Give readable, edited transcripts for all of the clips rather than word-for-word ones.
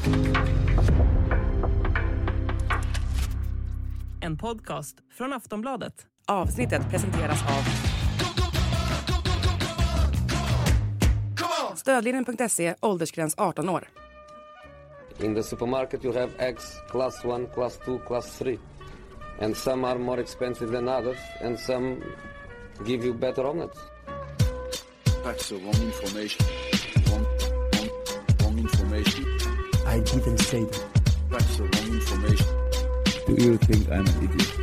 En podcast från Aftonbladet. Avsnittet presenteras av Stödlinjen.se, åldersgräns 18 år. In the supermarket you have eggs class 1, class 2, class 3. And some are more expensive than others and some give you better omelets. That's the wrong information. Wrong information. I didn't say that. That's the wrong information. Do you think I'm an idiot?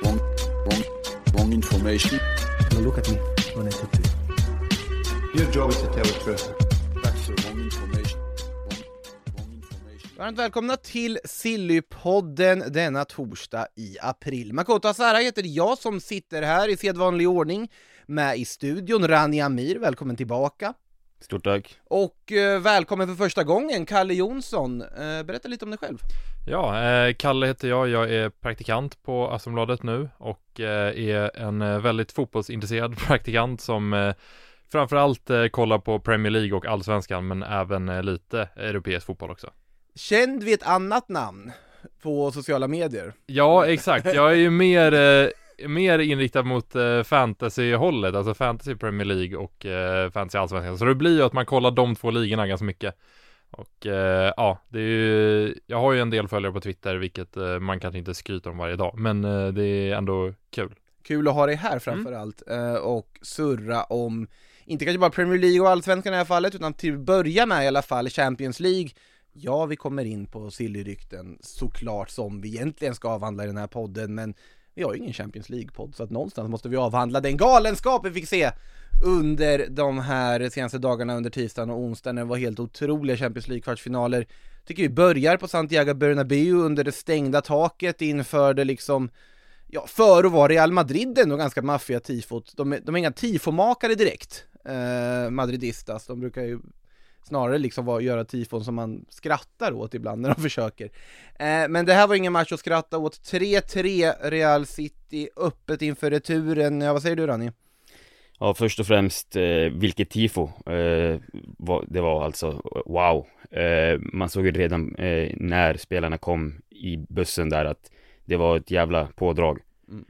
Wrong information. Now look at me when I talk to you. Your job is to tell the truth. That's the wrong information. Wrong information. Varmt välkomna till Sillypodden denna torsdag i april. Makoto Asara heter jag som sitter här i sedvanlig ordning med i studion. Rani Amir, välkommen tillbaka. Stort tack. Och välkommen för första gången, Kalle Jonsson. Berätta lite om dig själv. Ja, Kalle heter jag är praktikant på Aftonbladet nu och är en väldigt fotbollsintresserad praktikant som framförallt kollar på Premier League och Allsvenskan, men även lite europeisk fotboll också. Känd vid ett annat namn på sociala medier. Ja, exakt. Jag är ju mer inriktad mot fantasy-hållet, alltså fantasy Premier League och fantasy Allsvenskan. Så det blir ju att man kollar de två ligorna ganska mycket. Och ja, det är ju, jag har ju en del följare på Twitter, vilket man kanske inte skryter om varje dag, men det är ändå kul. Kul att ha dig här framförallt och surra om, inte kanske bara Premier League och Allsvenskan i det här fallet, utan till att börja med i alla fall Champions League. Ja, vi kommer in på Silly-rykten såklart som vi egentligen ska avhandla i den här podden, men vi har ju ingen Champions League-podd, så att någonstans måste vi avhandla den galenskap vi fick se under de här senaste dagarna under tisdagen och onsdagen. Det var helt otroliga Champions League-kvartsfinaler. Tycker vi börjar på Santiago Bernabéu under det stängda taket inför det liksom, ja, för att vara Real Madrid ändå ganska maffia tifot. De är inga tifomakare direkt, madridistas. De brukar ju snarare liksom göra tifon som man skrattar åt ibland när de försöker. Men det här var ingen match att skratta åt. 3-3 Real City öppet inför returen. Ja, vad säger du, Rani? Ja, först och främst vilket tifo det var alltså, wow. Man såg ju redan när spelarna kom i bussen där att det var ett jävla pådrag.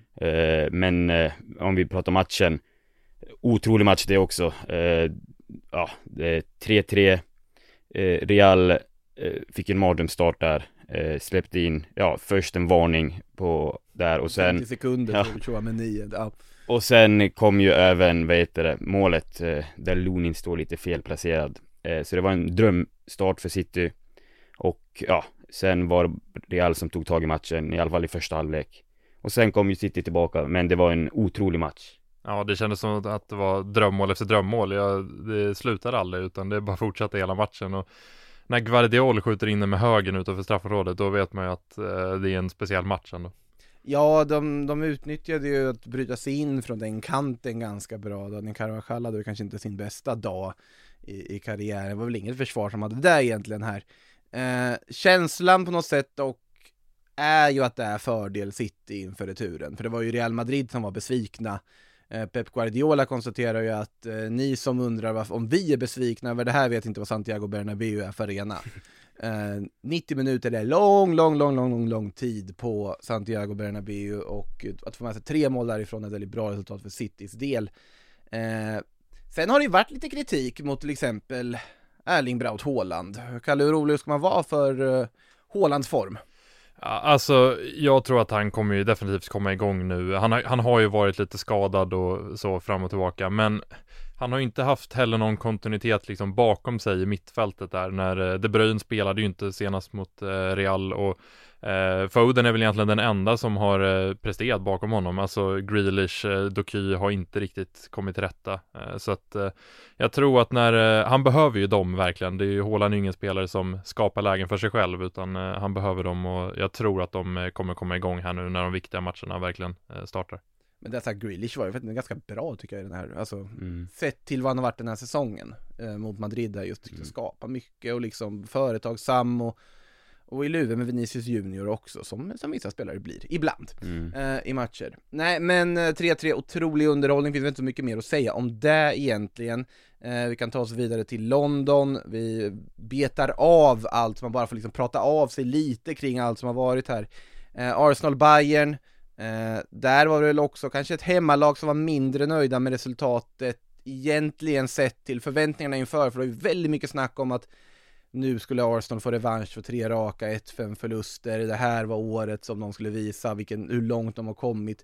Men om vi pratar matchen, otrolig match det också. Ja, 3-3. Real fick en mardrömsstart där. Släppte in, ja, först en varning på där och sen 50 sekunder, ja. Så med 9. Ja. Och sen kom ju även, målet där Lunin står lite felplacerad. Så det var en drömstart för City. Och ja, sen var Real som tog tag i matchen, i alla fall i första halvlek. Och sen kom ju City tillbaka, men det var en otrolig match. Ja, det kändes som att det var drömmål efter drömmål. Det slutade aldrig, utan det bara fortsatte hela matchen. Och när Guardiola skjuter in den med högen utanför straffområdet, då vet man ju att det är en speciell match ändå. Ja, de utnyttjade ju att bryta sig in från den kanten ganska bra. Daniel Carvajal hade kanske inte sin bästa dag i karriären. Det var väl inget försvar som hade det där egentligen här. Känslan på något sätt och är ju att det är fördel City inför returen. För det var ju Real Madrid som var besvikna. Pep Guardiola konstaterar ju att ni som undrar om vi är besvikna över det här vet inte vad Santiago Bernabéu är för arena. 90 minuter är lång tid på Santiago Bernabéu, och att få med sig 3 mål därifrån är ett väldigt bra resultat för Citys del. Sen har det ju varit lite kritik mot till exempel Erling Braut Haaland. Kalle, hur rolig ska man vara för Haalands form? Ja, alltså, jag tror att han kommer ju definitivt komma igång nu. Han har ju varit lite skadad och så fram och tillbaka, men han har ju inte haft heller någon kontinuitet liksom bakom sig i mittfältet där. När De Bruyne spelade ju inte senast mot Real, och Foden är väl egentligen den enda som har presterat bakom honom. Alltså Grealish, Doky har inte riktigt kommit till rätta. Så att jag tror att när han behöver ju dem verkligen. Det är ju Haaland ingen spelare som skapar lägen för sig själv, utan han behöver dem, och jag tror att de kommer komma igång här nu när de viktiga matcherna verkligen startar. Men det här Grealish var ju ganska bra tycker jag i den här, alltså sett till vad han har varit den här säsongen mot Madrid, där just skapa mycket och liksom företagsam Och i luven med Vinicius Junior också, som vissa spelare blir, ibland, i matcher. Nej, men 3-3, otrolig underhållning, finns väl inte så mycket mer att säga om det egentligen. Vi kan ta oss vidare till London, vi betar av allt, så man bara får liksom prata av sig lite kring allt som har varit här. Arsenal-Bayern, där var det väl också kanske ett hemmalag som var mindre nöjda med resultatet egentligen sett till förväntningarna inför, för det var ju väldigt mycket snack om att nu skulle Arsenal få revansch för 3 raka 1-5 förluster. Det här var året som de skulle visa hur långt de har kommit.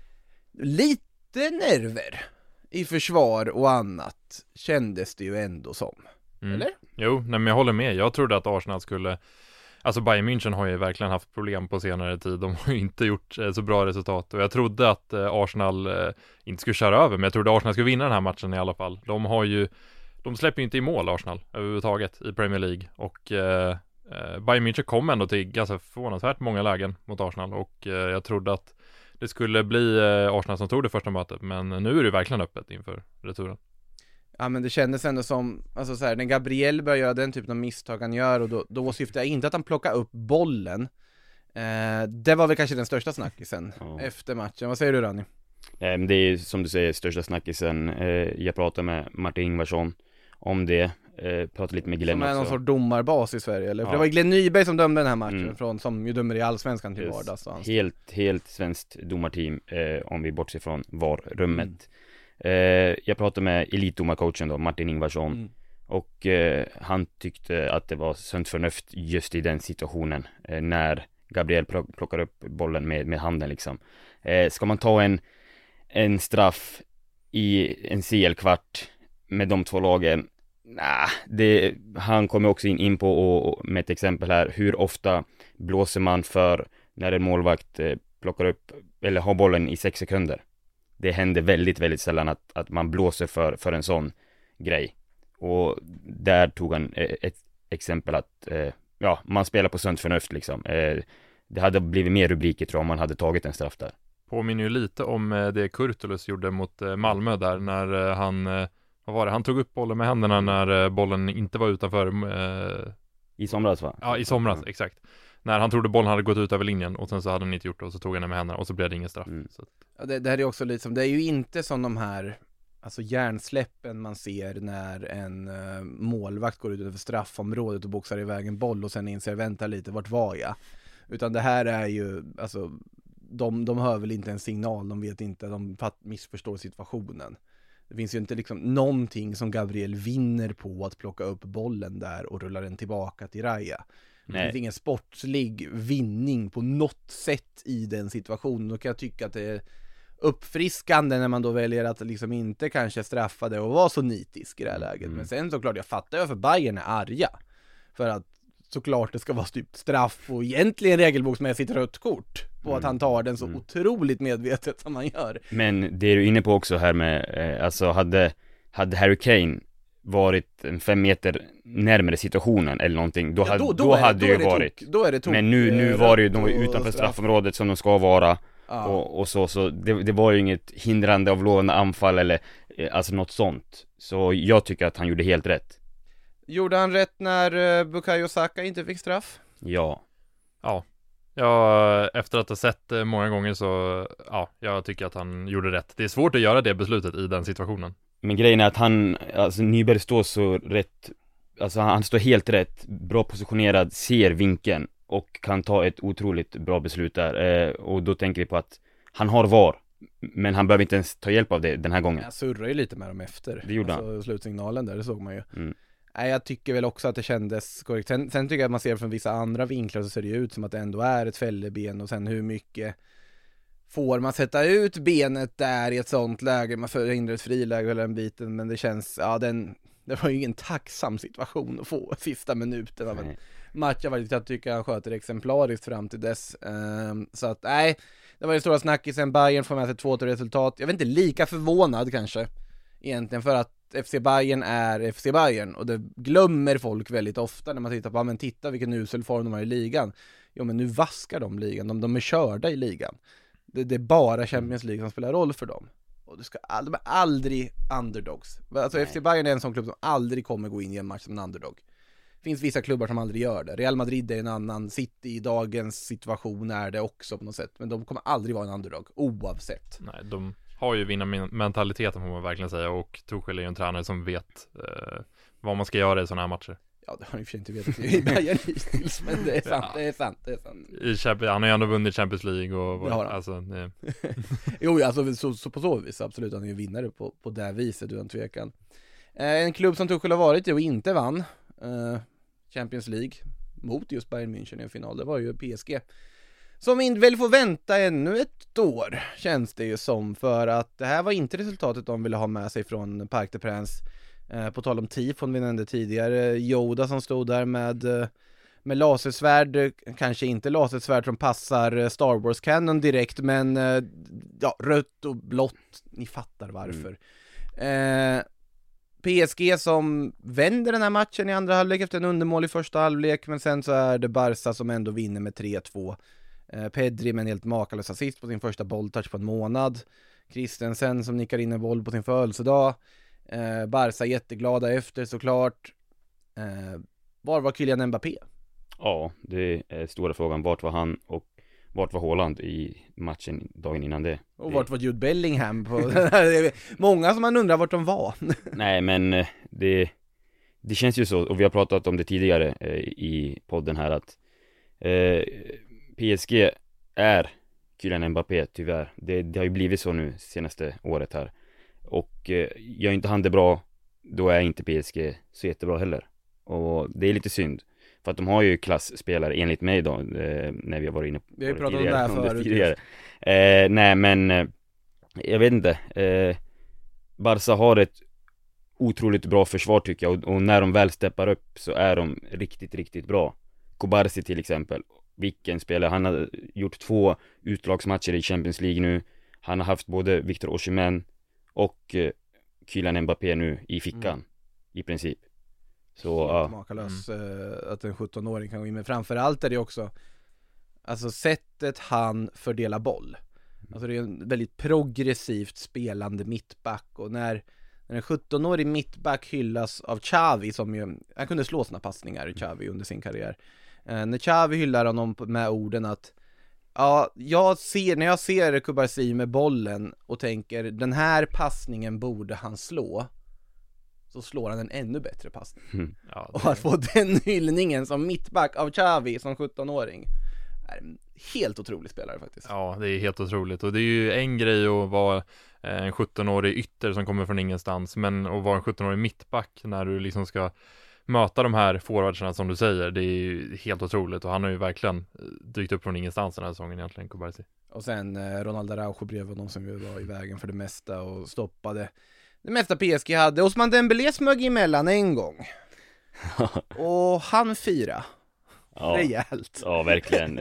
Lite nerver i försvar och annat kändes det ju ändå som. Eller? Jo, nej, men jag håller med. Jag trodde att Arsenal skulle... Alltså Bayern München har ju verkligen haft problem på senare tid. De har ju inte gjort så bra resultat. Och jag trodde att Arsenal inte skulle köra över, men jag trodde Arsenal skulle vinna den här matchen i alla fall. De släpper ju inte i mål, Arsenal, överhuvudtaget i Premier League. Och Bayern München kom ändå till ganska förvånansvärt många lägen mot Arsenal. Och jag trodde att det skulle bli Arsenal som tog det första mötet. Men nu är det verkligen öppet inför returen. Ja, men det kändes ändå som, alltså så här, när Gabriel börjar göra den typen av misstag han gör, och då syftar jag inte att han plockar upp bollen. Det var väl kanske den största snackisen efter matchen. Vad säger du, Rani? Det är som du säger största snackisen. Jag pratade med Martin Ingvarsson om det. Pratade lite med Glenn som är också. Någon sorts domarbas i Sverige, eller? För det var ju Glenn Nyberg som dömde den här matchen, som ju dömer i Allsvenskan till vardags. Helt svenskt domarteam, om vi bortser från VAR-rummet. Jag pratade med elitdomarcoachen då, Martin Ingvarsson, och han tyckte att det var sunt förnuft just i den situationen, när Gabriel plockar upp bollen med handen liksom. Ska man ta en straff i en CL-kvart med de två lagen? Han kommer också in på, och med ett exempel här, hur ofta blåser man för när en målvakt plockar upp eller har bollen i 6 sekunder. Det händer väldigt, väldigt sällan att man blåser för en sån grej. Och där tog han ett exempel att man spelar på sunt förnuft liksom. Det hade blivit mer rubriker, tror jag, om man hade tagit en straff där. Påminner ju lite om det Kurtulus gjorde mot Malmö där, när han tog upp bollen med händerna när bollen inte var utanför. I somras, va? Ja, i somras, exakt. När han trodde bollen hade gått ut över linjen, och sen så hade han inte gjort det, och så tog han den med händerna, och så blev det ingen straff. Så. Ja, det här är också lite som, det är ju inte som de här hjärnsläppen man ser när en målvakt går ut över straffområdet och boxar iväg en boll och sen inser, vänta lite, vart var jag? Utan det här är ju, alltså, de hör väl inte en signal, de vet inte, de missförstår situationen. Det finns ju inte liksom någonting som Gabriel vinner på att plocka upp bollen där och rulla den tillbaka till Raya. Det finns ingen sportslig vinning på något sätt i den situationen. Då kan jag tycka att det är uppfriskande när man då väljer att liksom inte kanske straffa det och vara så nitisk i det här läget. Men sen såklart, jag fattar varför Bayern är arga. För att såklart det ska vara typ straff och egentligen regelboksmässigt rött kort på att han tar den så otroligt medvetet som han gör. Men det är du inne på också här med, alltså hade Harry Kane varit 5 meter närmare situationen eller någonting, då hade det ju varit. Då är det tok. Men nu var det ju, de var utanför straffområdet som de ska vara. Och så det var ju inget hindrande av lovande anfall eller alltså något sånt. Så jag tycker att han gjorde helt rätt. Gjorde han rätt när Bukayo Saka inte fick straff? Ja, efter att ha sett många gånger så, jag tycker att han gjorde rätt. Det är svårt att göra det beslutet i den situationen. Men grejen är att Nyberg står så rätt, alltså han står helt rätt, bra positionerad, ser vinkeln och kan ta ett otroligt bra beslut där. Och då tänker vi på att han har VAR, men han behöver inte ens ta hjälp av det den här gången. Jag surrar ju lite med dem efter. Det gjorde han. Slutsignalen där, det såg man ju. Nej, jag tycker väl också att det kändes korrekt. Sen tycker jag att man ser från vissa andra vinklar så ser det ut som att det ändå är ett fälleben, och sen hur mycket får man sätta ut benet där i ett sånt läge, man förhindrar ett friläge eller en biten, men det känns, det var ju ingen tacksam situation att få sista minuten av en match. Jag tycker han sköter exemplariskt fram till dess. Så att nej, det var det stora snackisen. Bayern får med sig 2-2 resultat. Jag vet inte, lika förvånad kanske egentligen, för att FC Bayern är FC Bayern, och det glömmer folk väldigt ofta när man tittar på, men titta vilken usel form de har i ligan. Jo, men nu vaskar de ligan, de är körda i ligan. Det är bara Champions League som spelar roll för dem. Och de är aldrig underdogs. Alltså FC Bayern är en sån klubb som aldrig kommer gå in i en match som en underdog. finns vissa klubbar som aldrig gör det. Real Madrid är en annan, City i dagens situation är det också på något sätt, men de kommer aldrig vara en underdog, oavsett. Nej, de har ju vinnarmentaliteten får man verkligen säga, och Tuchel är ju en tränare som vet vad man ska göra i sådana här matcher. Ja, det har han ju för inte vetat i Bayern hittills, men det är sant, det är sant. Han har ju ändå vunnit Champions League och alltså, Jo, alltså så på så vis, absolut, han är ju vinnare på det viset, utan tvekan. En klubb som Tuchel har varit i och inte vann Champions League mot just Bayern München i en final, det var ju PSG. Som väl får vänta ännu ett år, känns det ju som, för att det här var inte resultatet de ville ha med sig från Parc des Princes. På tal om tifon vi nämnde tidigare, Yoda som stod där med lasersvärd, kanske inte lasersvärd som passar Star Wars Canon direkt, men ja, rött och blått, ni fattar varför. PSG som vänder den här matchen i andra halvlek efter en undermål i första halvlek, men sen så är det Barca som ändå vinner med 3-2. Pedri med en helt makalös assist på sin första bolltouch på en månad. Christensen som nickar in en boll på sin födelsedag. Barca jätteglada efter såklart. Var var Kylian Mbappé? Ja, det är stora frågan. Vart var han och vart var Haaland i matchen dagen innan det? Och vart var Jude Bellingham? Många som man undrar vart de var. Nej, men det känns ju så, och vi har pratat om det tidigare i podden här, att PSG är Kylian Mbappé, tyvärr. Det har ju blivit så nu senaste året här. Och gör inte han det bra, då är inte PSG så jättebra heller. Och det är lite synd, för att de har ju klassspelare enligt mig då, när vi har varit inne på vi har pratat om det här förut. Nej, men jag vet inte. Barca har ett otroligt bra försvar tycker jag, och när de väl steppar upp så är de riktigt, riktigt bra. Kubarsi till exempel, vilken spelare. Han har gjort 2 utlagsmatcher i Champions League nu. Han har haft både Victor Osimhen och Kylian Mbappé nu i fickan i princip. Så makalös att en 17-åring kan gå in, men framförallt är det också alltså sättet han fördelar boll. Alltså det är en väldigt progressivt spelande mittback, och när en 17-årig mittback hyllas av Xavi, som ju, han kunde slå sina passningar i Xavi under sin karriär. När Xavi hyllar honom med orden att ja, när jag ser Kubarsi med bollen och tänker den här passningen borde han slå, så slår han en ännu bättre passning. Ja, och att få den hyllningen som mittback av Xavi som 17-åring är en helt otrolig spelare faktiskt. Ja, det är helt otroligt, och det är ju en grej att vara en 17-årig ytter som kommer från ingenstans, men att vara en 17-årig mittback när du liksom ska möta de här forwardsarna som du säger, det är ju helt otroligt, och han har ju verkligen dykt upp från ingenstans den här säsongen egentligen, Kubarsi. Och sen Ronald Araujo bredvid honom som ju var i vägen för det mesta och stoppade det mesta PSG hade. Osman Dembélé smög emellan en gång och han fira rejält. Ja, verkligen.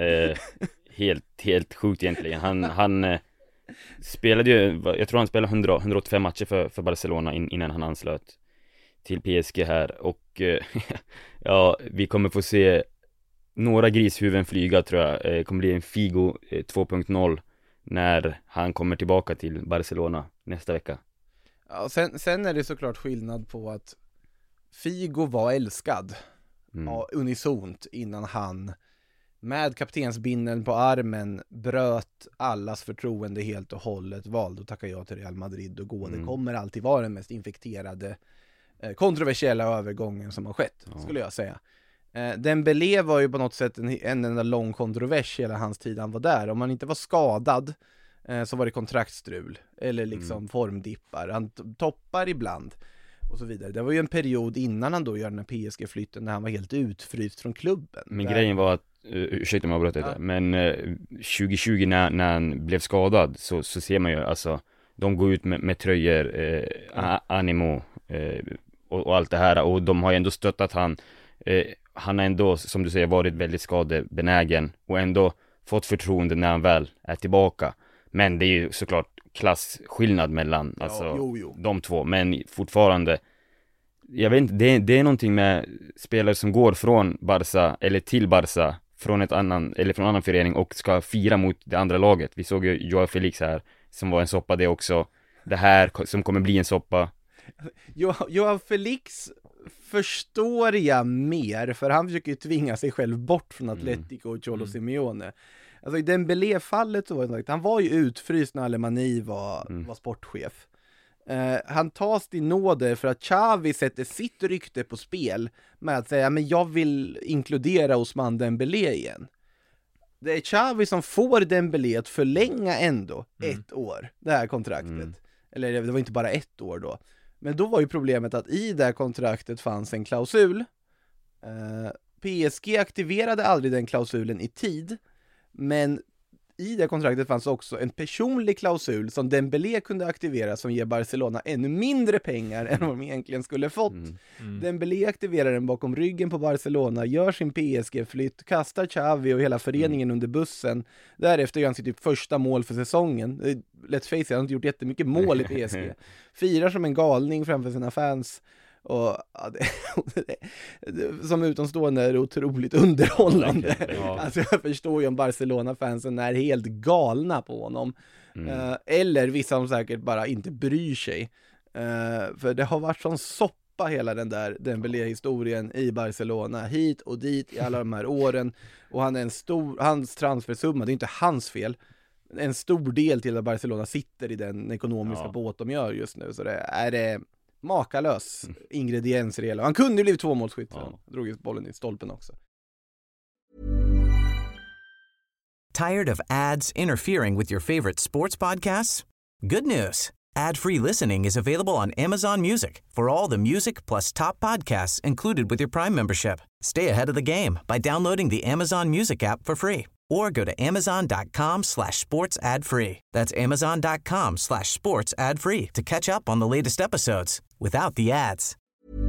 Helt sjukt egentligen. Han spelade ju, jag tror han spelade 185 matcher för Barcelona innan han anslöt till PSG här, och ja, vi kommer få se några grishuvuden flyga, tror jag. Det kommer bli en Figo 2.0 när han kommer tillbaka till Barcelona nästa vecka. Ja, sen är det såklart skillnad på att Figo var älskad unisont innan han med kaptensbindeln på armen bröt allas förtroende helt och hållet, valde att tacka ja till Real Madrid och gå. Det kommer alltid vara den mest infekterade kontroversiella övergången som har skett, skulle jag säga. Dembélé var ju på något sätt en enda lång kontrovers hela hans tid han var där. Om han inte var skadad så var det kontraktstrul eller liksom formdippar. Han toppar ibland och så vidare. Det var ju en period innan han då gör den här PSG-flytten när han var helt utfryst från klubben. Men grejen var att, ursäkta mig avbröt det där, men 2020 när han blev skadad så ser man ju, alltså de går ut med tröjor, Animo och allt det här, och de har ju ändå stöttat han. Han har ändå, som du säger, varit väldigt skadebenägen och ändå fått förtroende när han väl är tillbaka. Men det är ju såklart klassskillnad mellan de två, men fortfarande, jag vet inte, det är någonting med spelare som går från Barca eller till Barca från från en annan förening och ska fira mot det andra laget. Vi såg ju Joao Felix här som var en soppa det också. Det här som kommer bli en soppa. Joao Felix förstår jag mer, för han försöker ju tvinga sig själv bort från Atletico och Cholo Simeone. Alltså i Dembélé-fallet så var det, han var ju utfryst när Alemani var sportchef. Han tas till nåder för att Xavi sätter sitt rykte på spel med att säga, men jag vill inkludera Ousmane Dembélé igen. Det är Xavi som får Dembélé att förlänga ändå 1 år, det här kontraktet. Eller det var inte bara 1 år då. Men då var ju problemet att i det här kontraktet fanns en klausul. PSG aktiverade aldrig den klausulen i tid, men i det kontraktet fanns också en personlig klausul som Dembélé kunde aktivera som ger Barcelona ännu mindre pengar än vad de egentligen skulle fått. Dembélé aktiverar den bakom ryggen på Barcelona, gör sin PSG-flytt, kastar Xavi och hela föreningen under bussen. Därefter gör han sitt typ första mål för säsongen. Let's face it, han har inte gjort jättemycket mål i PSG. Firar som en galning framför sina fans. Och ja, som utomstående är det otroligt underhållande. Alltså jag förstår ju om Barcelona-fansen är helt galna på honom. Eller vissa som säkert bara inte bryr sig. För det har varit sån soppa hela den där Dembélé-historien i Barcelona, hit och dit i alla de här åren. Och han är hans transfersumma, det är inte hans fel. En stor del till att Barcelona sitter i den ekonomiska båt de gör just nu. Så det är makalös ingredienser i hela. Han kunde ju blivit 2-målsskytt. Drog ju bollen i stolpen också. Tired of ads interfering with your favorite sports podcasts? Good news. Ad-free listening is available on Amazon Music for all the music plus top podcasts included with your Prime membership. Stay ahead of the game by downloading the Amazon Music app for free or go to amazon.com/sports ad free. That's amazon.com/sports ad free to catch up on the latest episodes without the ads.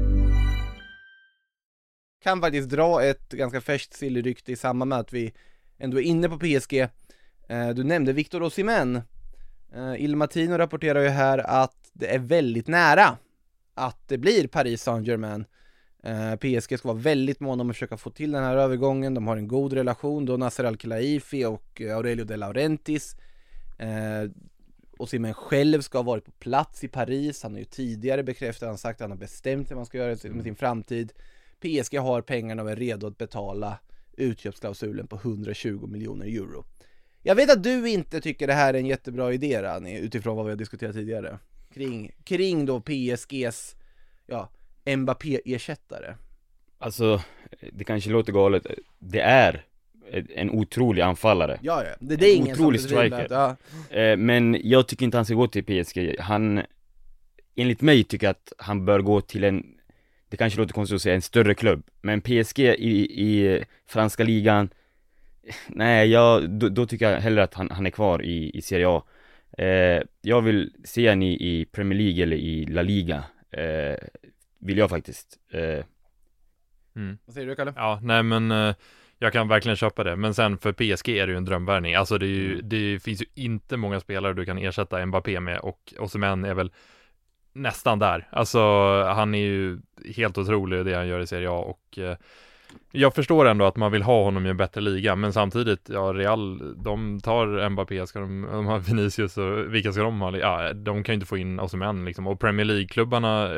Kan faktiskt dra ett ganska färskt Silly-rykte i samband med att vi ändå är inne på PSG. Du nämnde Victor Osimhen. Il Mattino rapporterar ju här att det är väldigt nära att det blir Paris Saint-Germain. PSG ska vara väldigt måna om att försöka få till den här övergången. De har en god relation då, Nasser Al-Khelaifi och Aurelio De Laurentiis. Osimhen själv ska ha varit på plats i Paris. Han har ju tidigare bekräftat, han sagt att han har bestämt hur man ska göra med sin framtid. PSG har pengarna och är redo att betala utköpsklausulen på 120 miljoner euro. Jag vet att du inte tycker det här är en jättebra idé, Rani, utifrån vad vi har diskuterat tidigare. Kring då PSGs Mbappé-ersättare. Alltså, det kanske låter galet. Det är en otrolig anfallare. Ja. Det är ingen otrolig striker. Men jag tycker inte han ska gå till PSG. Enligt mig tycker jag att han bör gå till det kanske låter konstigt att säga, en större klubb. Men PSG i franska ligan, nej, då tycker jag hellre att han är kvar i Serie A. Jag vill se han i Premier League eller i La Liga. Vill jag faktiskt. Vad säger du, Kalle? Ja, nej men jag kan verkligen köpa det. Men sen för PSG är det ju en drömvärvning. Alltså det finns ju inte många spelare du kan ersätta Mbappé med, och Osimhen är väl nästan där. Alltså han är ju helt otrolig det han gör i Serie A, och jag förstår ändå att man vill ha honom i en bättre liga, men samtidigt, Real, de tar Mbappé, ska de har Vinicius och vilka ska de ha? Ja, de kan ju inte få in Osimhen liksom. Och Premier League-klubbarna,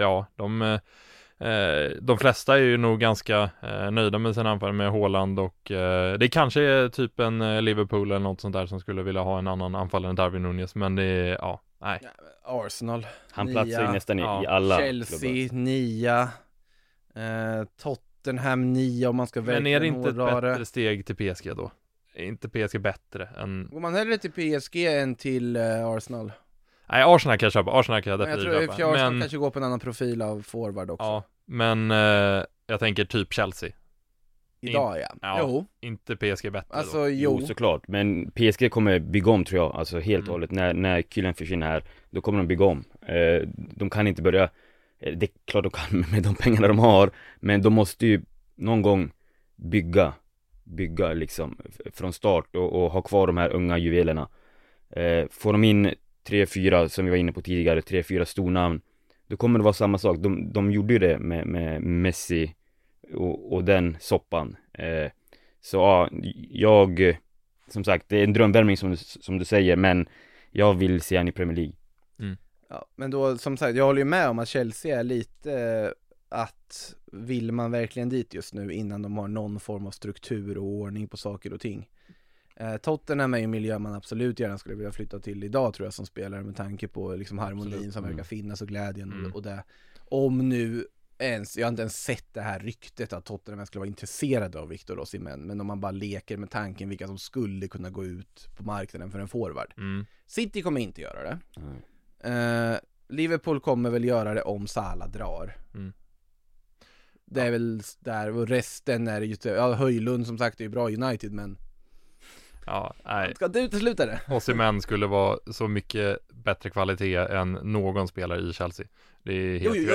de flesta är ju nog ganska nöjda med sin anfall med Haaland, och det kanske är typ en Liverpool eller något sånt där som skulle vilja ha en annan anfallare än Darwin Núñez, men det är, nej. Arsenal, han platsar ju nästan i alla Chelsea, klubbar. 9 Tottenham 9 om man ska välja. Men är det inte ett bättre steg till PSG då? Är inte PSG bättre än... Går man hellre till PSG än till Arsenal? Nej, Arsenal kan jag köpa. Arsenal kan jag definitivt köpa. Jag tror att Arsenal kanske går på en annan profil av forward också. Ja, men jag tänker typ Chelsea. Idag jo. Inte PSG bättre alltså, då. Jo, såklart. Men PSG kommer bygga om, tror jag. Alltså helt och hållet. När killen försvinner här, då kommer de bygga om. De kan inte börja... Det är klart de kan med de pengarna de har, men de måste ju någon gång bygga liksom från start och ha kvar de här unga juvelerna. Får de in 3-4, som vi var inne på tidigare, 3-4 stornamn, då kommer det vara samma sak. De gjorde ju det med Messi och den soppan. Så ja, jag, som sagt, det är en drömvärmning som du säger, men jag vill se han i Premier League. Ja, men då som sagt, jag håller ju med om att Chelsea är lite att vill man verkligen dit just nu innan de har någon form av struktur och ordning på saker och ting. Tottenham är ju en miljö man absolut gärna skulle vilja flytta till idag, tror jag, som spelare, med tanke på liksom harmonin som verkar finnas och glädjen och det. Om nu ens, jag har inte ens sett det här ryktet att Tottenham skulle vara intresserade av Victor Osimhen, men om man bara leker med tanken vilka som skulle kunna gå ut på marknaden för en forward. City kommer inte göra det. Liverpool kommer väl göra det om Salah drar. Det är väl där, och resten är just, Höjlund som sagt är ju bra United, men ja, nej. Ska du utesluta det? Osimhen skulle vara så mycket bättre kvalitet än någon spelare i Chelsea. Det är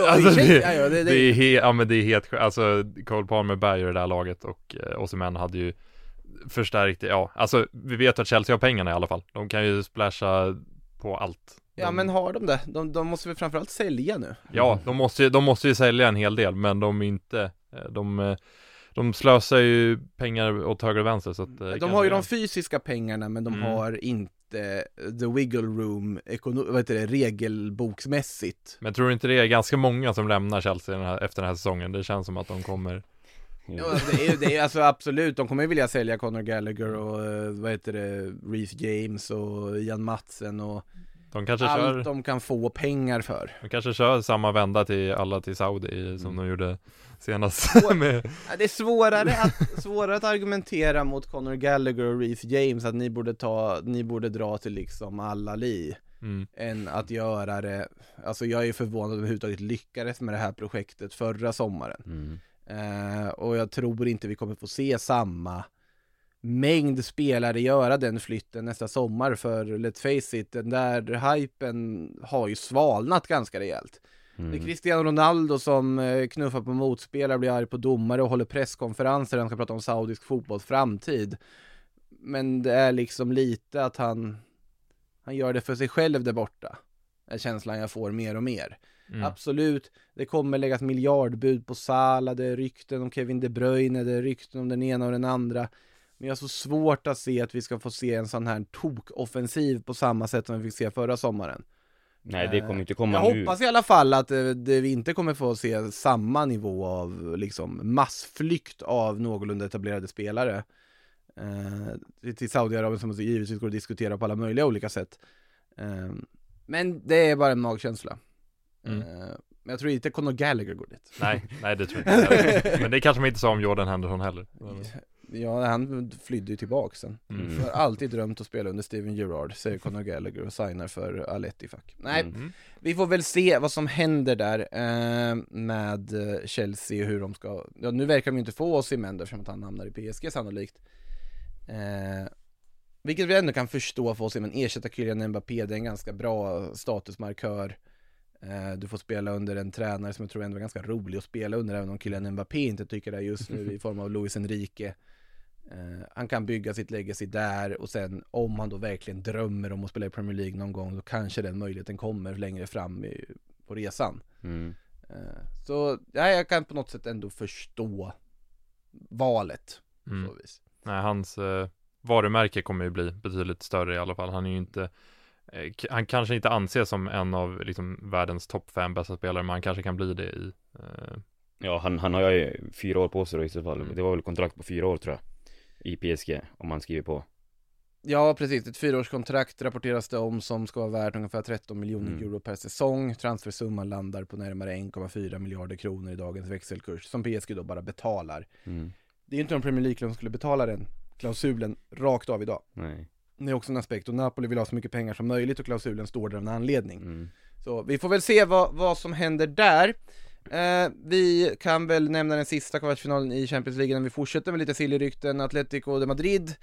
helt det är helt alltså Cole Palmer bär ju det där laget, och Osimhen hade ju förstärkt det. Ja, alltså vi vet att Chelsea har pengarna i alla fall. De kan ju splasha på allt. Ja, men har de det? De måste väl framförallt sälja nu? Ja, de måste ju sälja en hel del, men de inte de slösar ju pengar åt höger och vänster, så att, de har ju de fysiska pengarna, men de har inte the wiggle room regelboksmässigt. Men tror du inte det är ganska många som lämnar Chelsea efter den här säsongen? Det känns som att de kommer... Ja, det är alltså absolut, de kommer ju vilja sälja Conor Gallagher och Reece James och Ian Madsen och de kanske allt de kan få pengar för. De kanske kör samma vända till Saudi som de gjorde senast. Det är svårare att argumentera mot Conor Gallagher och Reece James att ni borde dra till liksom Al-Ali än att göra det. Alltså jag är förvånad att överhuvudtaget lyckades med det här projektet förra sommaren. Och jag tror inte vi kommer få se samma mängd spelare göra den flytten nästa sommar, för let's face it, den där hypen har ju svalnat ganska rejält. Det är Cristiano Ronaldo som knuffar på motspelare, blir arg på domare och håller presskonferenser där han ska prata om saudisk fotbolls framtid. Men det är liksom lite att han gör det för sig själv där borta, är känslan jag får mer och mer. Absolut, det kommer läggas miljardbud på Salah, det är rykten om Kevin De Bruyne, det är rykten om den ena och den andra. Men jag har så svårt att se att vi ska få se en sån här tok-offensiv på samma sätt som vi fick se förra sommaren. Nej, det kommer inte komma jag nu. Jag hoppas i alla fall att vi inte kommer få se samma nivå av liksom massflykt av någorlunda etablerade spelare till Saudiarabien, som givetvis går att diskutera på alla möjliga olika sätt. Men det är bara en magkänsla. Men jag tror inte Conor Gallagher går dit. Nej, det tror jag inte. Men det kanske man inte sa om Jordan Henderson heller. Ja, han flydde ju tillbaka sen. Har alltid drömt att spela under Steven Gerrard, säger Conor Gallagher och signar för Al-Ettifaq. Nej, vi får väl se vad som händer där med Chelsea och hur de ska... Ja, nu verkar de inte få oss i Mendes som att han hamnar i PSG sannolikt. Vilket vi ändå kan förstå för oss, men ersätta Kylian Mbappé, det är en ganska bra statusmarkör. Du får spela under en tränare som jag tror ändå är ganska rolig att spela under, även om Kylian Mbappé inte tycker det just nu, i form av Luis Enrique. Han kan bygga sitt legacy där, och sen om han då verkligen drömmer om att spela i Premier League någon gång, då kanske den möjligheten kommer längre fram på resan. Så ja, jag kan på något sätt ändå förstå valet på så vis. Nej, hans varumärke kommer ju bli betydligt större i alla fall. Han är ju inte... Han kanske inte anses som en av liksom världens topp 5 bästa spelare, men han kanske kan bli det i... Ja, han har ju 4 år på sig då i så fall. Det var väl kontrakt på 4 år tror jag i PSG, om man skriver på. Ja, precis. Ett 4-årskontrakt rapporteras det om, som ska vara värt ungefär 13 miljoner euro per säsong. Transfersumman landar på närmare 1,4 miljarder kronor i dagens växelkurs, som PSG då bara betalar. Det är ju inte de Premier League som skulle betala den klausulen rakt av idag. Nej. Det är också en aspekt, och Napoli vill ha så mycket pengar som möjligt, och klausulen står där av en anledning. Så vi får väl se vad som händer där. Vi kan väl nämna den sista kvartsfinalen i Champions League när vi fortsätter med lite Silly-rykten. Atletico de Madrid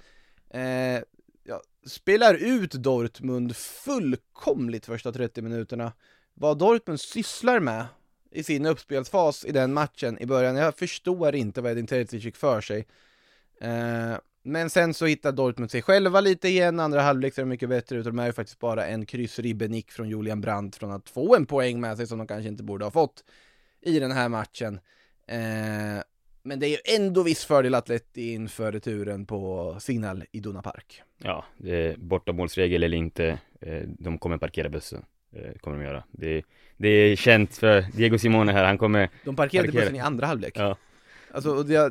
spelar ut Dortmund fullkomligt första 30 minuterna. Vad Dortmund sysslar med i sin uppspelsfas i den matchen i början, jag förstår inte vad Edin Terzic fick för sig. Men sen så hittar Dortmund sig själva lite igen. Andra halvlek ser mycket bättre ut, och de är ju faktiskt bara en kryssribbenik från Julian Brandt från att få en poäng med sig som de kanske inte borde ha fått i den här matchen. Men det är ju ändå viss fördel Atleti inför returen på Signal Iduna Park. Ja, det är bortamålsregel eller inte. De kommer parkera bussen. kommer de göra. Det är känt för Diego Simone här, han kommer De parkerade bussen i andra halvlek. Ja. Alltså, det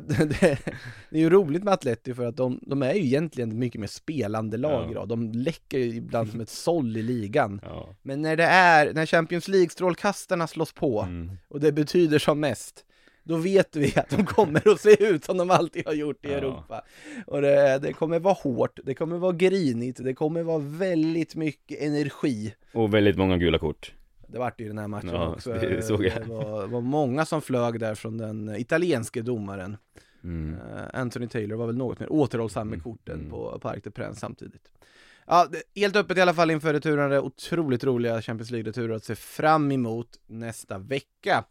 är ju roligt med Atleti för att de är ju egentligen mycket mer spelande lag idag. De läcker ju ibland som ett såll i ligan. Ja. Men när Champions League-strålkastarna slås på och det betyder som mest, då vet vi att de kommer att se ut som de alltid har gjort i Europa. Och det kommer vara hårt, det kommer vara grinigt, det kommer vara väldigt mycket energi. Och väldigt många gula kort. Det vart ju den här matchen också. Det såg jag. Det var många som flög där från den italienske domaren. Anthony Taylor var väl något mer återhållsam med korten på Parc des Princes samtidigt. Ja, helt öppet i alla fall inför returerna. Otroligt roliga Champions League-returer att se fram emot nästa vecka.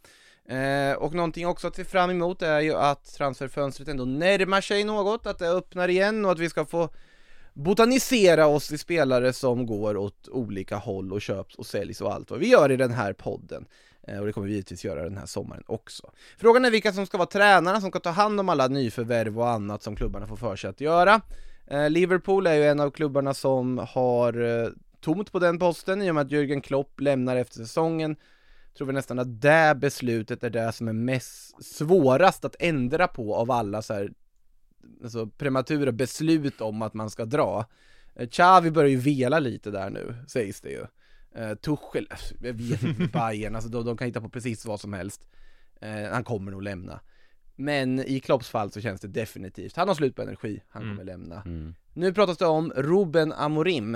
Och någonting också att se fram emot är ju att transferfönstret ändå närmar sig något, att det öppnar igen och att vi ska få botanisera oss i spelare som går åt olika håll och köps och säljs och allt vad vi gör i den här podden. Och det kommer vi givetvis göra den här sommaren också. Frågan är vilka som ska vara tränarna som ska ta hand om alla nyförvärv och annat som klubbarna får för sig att göra. Liverpool är ju en av klubbarna som har tomt på den posten i och med att Jürgen Klopp lämnar efter säsongen. Tror vi nästan att det beslutet är det som är mest svårast att ändra på av alla så här, alltså prematura beslut om att man ska dra. Xavi börjar ju vela lite där nu, sägs det ju. Tuchel, jag vet inte, Bayern, alltså de kan hitta på precis vad som helst. Han kommer nog lämna. Men i Klopps fall så känns det definitivt. Han har slut på energi, han kommer lämna. Nu pratas det om Ruben Amorim.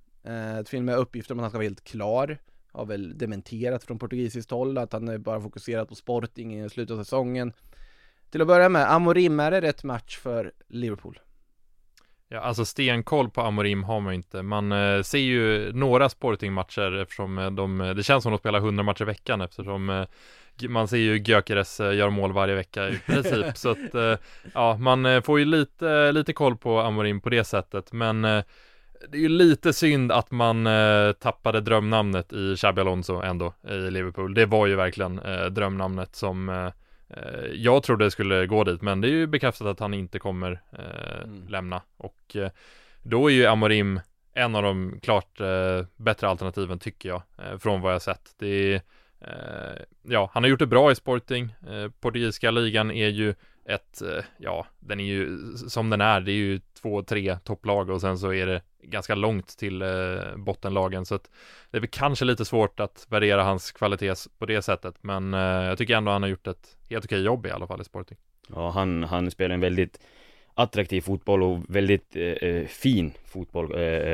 Ett film med uppgifter om att han ska vara helt klar. Har väl dementerat från portugisiskt håll att han är bara fokuserat på Sporting i slutet av säsongen. Till att börja med, Amorim, är det rätt match för Liverpool? Ja, alltså stenkoll på Amorim har man ju inte. Man ser ju några Sporting-matcher eftersom det känns som att de spelar 100 matcher i veckan eftersom man ser ju Gyökeres göra mål varje vecka i princip. Så att ja, man får ju lite koll på Amorim på det sättet. Men det är ju lite synd att man tappade drömnamnet i Xabi Alonso ändå i Liverpool. Det var ju verkligen drömnamnet som jag trodde det skulle gå dit, men det är ju bekräftat att han inte kommer lämna. Och då är ju Amorim en av de klart bättre alternativen tycker jag, från vad jag sett. Det är, ja, han har gjort det bra i Sporting. Portugisiska ligan är ju den är ju som den är. Det är ju 2-3 topplag och sen så är det ganska långt till bottenlagen, så att det är väl kanske lite svårt att värdera hans kvalitet på det sättet, men jag tycker ändå han har gjort ett helt okej jobb i alla fall i Sporting. Ja, han spelar en väldigt attraktiv fotboll och väldigt fin fotboll.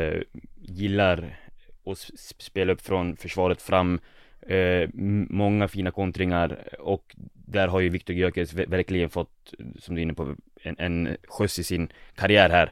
Gillar att spela upp från försvaret fram, många fina kontringar, och där har ju Viktor Gyökeres verkligen fått, som du är inne på, en skjuts i sin karriär här.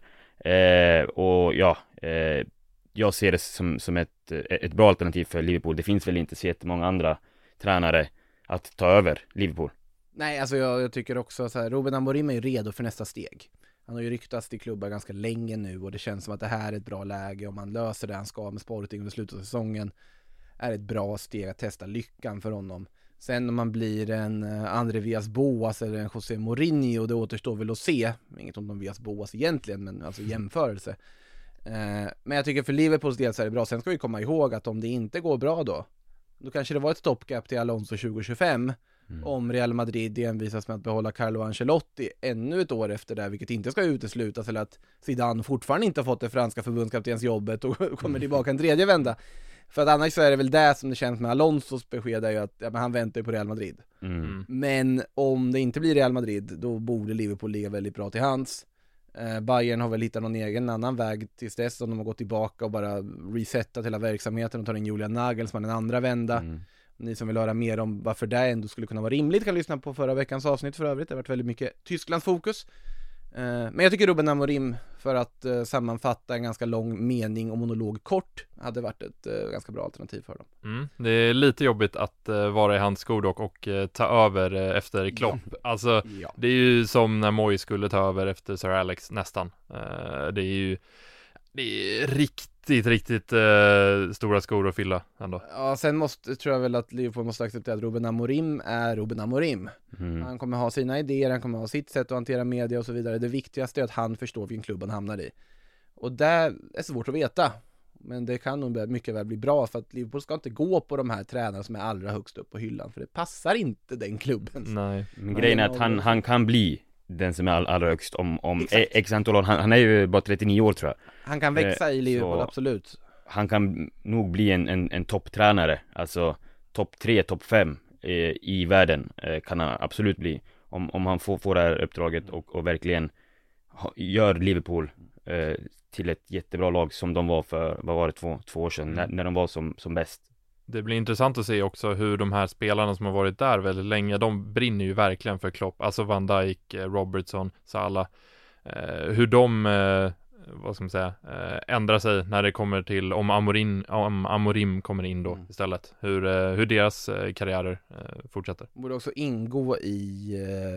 Och ja, jag ser det som ett bra alternativ för Liverpool. Det finns väl inte så jättemånga andra tränare att ta över Liverpool. Nej, alltså jag tycker också så här, Ruben Amorim är ju redo för nästa steg. Han har ju ryktats till klubbar ganska länge nu och det känns som att det här är ett bra läge om man löser det han ska med Sporting under slutet av säsongen. Är ett bra steg att testa lyckan för honom. Sen om man blir en André Villas-Boas eller en José Mourinho, det återstår väl att se. Inget om de Villas-Boas egentligen, men alltså jämförelse. Men jag tycker för Liverpools del så är det bra. Sen ska vi komma ihåg att om det inte går bra då kanske det var ett stopgap till Alonso 2025. Om Real Madrid envisas med att behålla Carlo Ancelotti ännu ett år efter det, vilket inte ska uteslutas, eller att Zidane fortfarande inte har fått det franska förbundskaptensjobbet och kommer tillbaka en tredje vända. För att annars så är det väl det som det känns med Alonsos besked är ju att men han väntar ju på Real Madrid. Men om det inte blir Real Madrid, då borde Liverpool ligga väldigt bra till hands. Bayern har väl hittat någon egen annan väg tills dess, om de har gått tillbaka och bara resetat hela verksamheten och tar in Julian Nagelsmann en andra vända. Ni som vill höra mer om varför det ändå skulle kunna vara rimligt kan lyssna på förra veckans avsnitt för övrigt. Det har varit väldigt mycket Tysklands fokus. Men jag tycker Ruben Amorim, för att sammanfatta en ganska lång mening och monolog kort, hade varit ett ganska bra alternativ för dem. Det är lite jobbigt att vara i hans skor dock och ta över efter Klopp. Alltså, det är ju som när Moyes skulle ta över efter Sir Alex nästan. Det är riktigt stora skor att fylla ändå. Ja, sen tror jag väl att Liverpool måste acceptera att Ruben Amorim är Ruben Amorim. Han kommer ha sina idéer, han kommer ha sitt sätt att hantera media och så vidare. Det viktigaste är att han förstår vilken klubb han hamnar i. Och det är svårt att veta. Men det kan nog mycket väl bli bra, för att Liverpool ska inte gå på de här tränarna som är allra högst upp på hyllan, för det passar inte den klubben. Nej. Men grejen är att han kan bli den som är allra högst om x antal år. Han är ju bara 39 år tror jag. Han kan växa i Liverpool, så absolut. Han kan nog bli en topptränare, alltså topp 3, topp 5 i världen kan han absolut bli. Om han får det här uppdraget och verkligen gör Liverpool till ett jättebra lag som de var för, vad var det, två år sedan, när de var som bäst. Det blir intressant att se också hur de här spelarna som har varit där väldigt länge, de brinner ju verkligen för Klopp. Alltså Van Dijk, Robertson, Salah. Hur de, vad ska man säga, ändrar sig när det kommer till om Amorim kommer in då istället. Hur deras karriärer fortsätter. Borde också ingå i,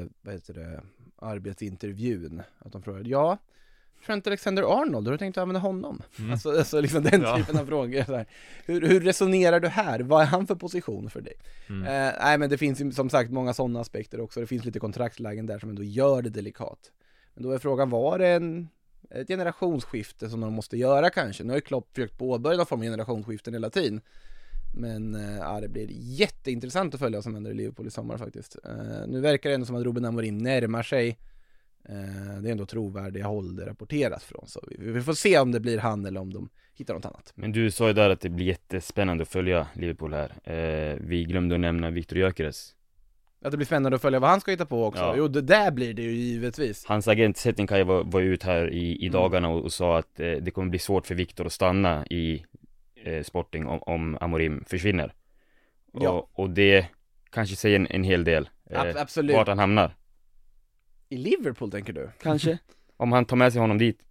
arbetsintervjun. Att de frågar, Trent Alexander-Arnold, har du tänkt att använda honom? Alltså liksom den typen av frågor. Så här. Hur resonerar du här? Vad är han för position för dig? Nej, men det finns ju som sagt många sådana aspekter också. Det finns lite kontraktslägen där som ändå gör det delikat. Men då är frågan, var det ett generationsskifte som de måste göra kanske? Nu har ju Klopp försökt påbörja någon form av generationsskiften hela tiden. Men det blir jätteintressant att följa vad som händer i Liverpool i sommar faktiskt. Nu verkar det ändå som att Ruben Amorim närmar sig. Det är ändå trovärdiga håll det rapporteras från, så vi får se om det blir han eller om de hittar något annat. Men du sa ju där att det blir jättespännande att följa Liverpool här. Vi glömde att nämna Viktor Gyökeres. Att det blir spännande att följa vad han ska hitta på också. Jo, det där blir det ju givetvis. Hans agent Settinkaj var ut här i dagarna och sa att det kommer bli svårt för Viktor att stanna i Sporting om Amorim försvinner. Och det kanske säger en hel del absolut. Vart han hamnar. I Liverpool tänker du? Kanske. Om han tar med sig honom dit.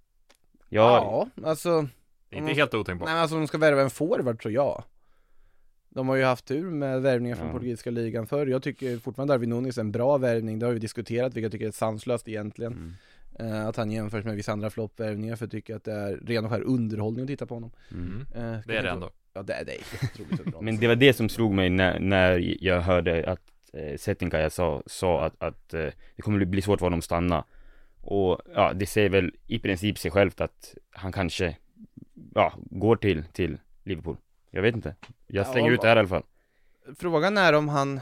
Ja, alltså det är inte helt otänkbart. Nej, men alltså de ska värva en forward tror jag. De har ju haft tur med värvningar från portugisiska ligan förr. Jag tycker fortfarande Darwin Núñez är en bra värvning. Det har vi diskuterat, vilket jag tycker är sanslöst egentligen. Att han jämförs med vissa andra floppvärvningar, för jag tycker att det är ren och skär underhållning att titta på honom. Det är det ändå. Ja, det är jätteroligt. Men det var det som slog mig när jag hörde att Settinkaj sa att det kommer bli svårt för honom att stanna. Och det säger väl i princip sig självt att han kanske går till Liverpool. Jag vet inte. Jag slänger ut det här i alla fall. Frågan är om han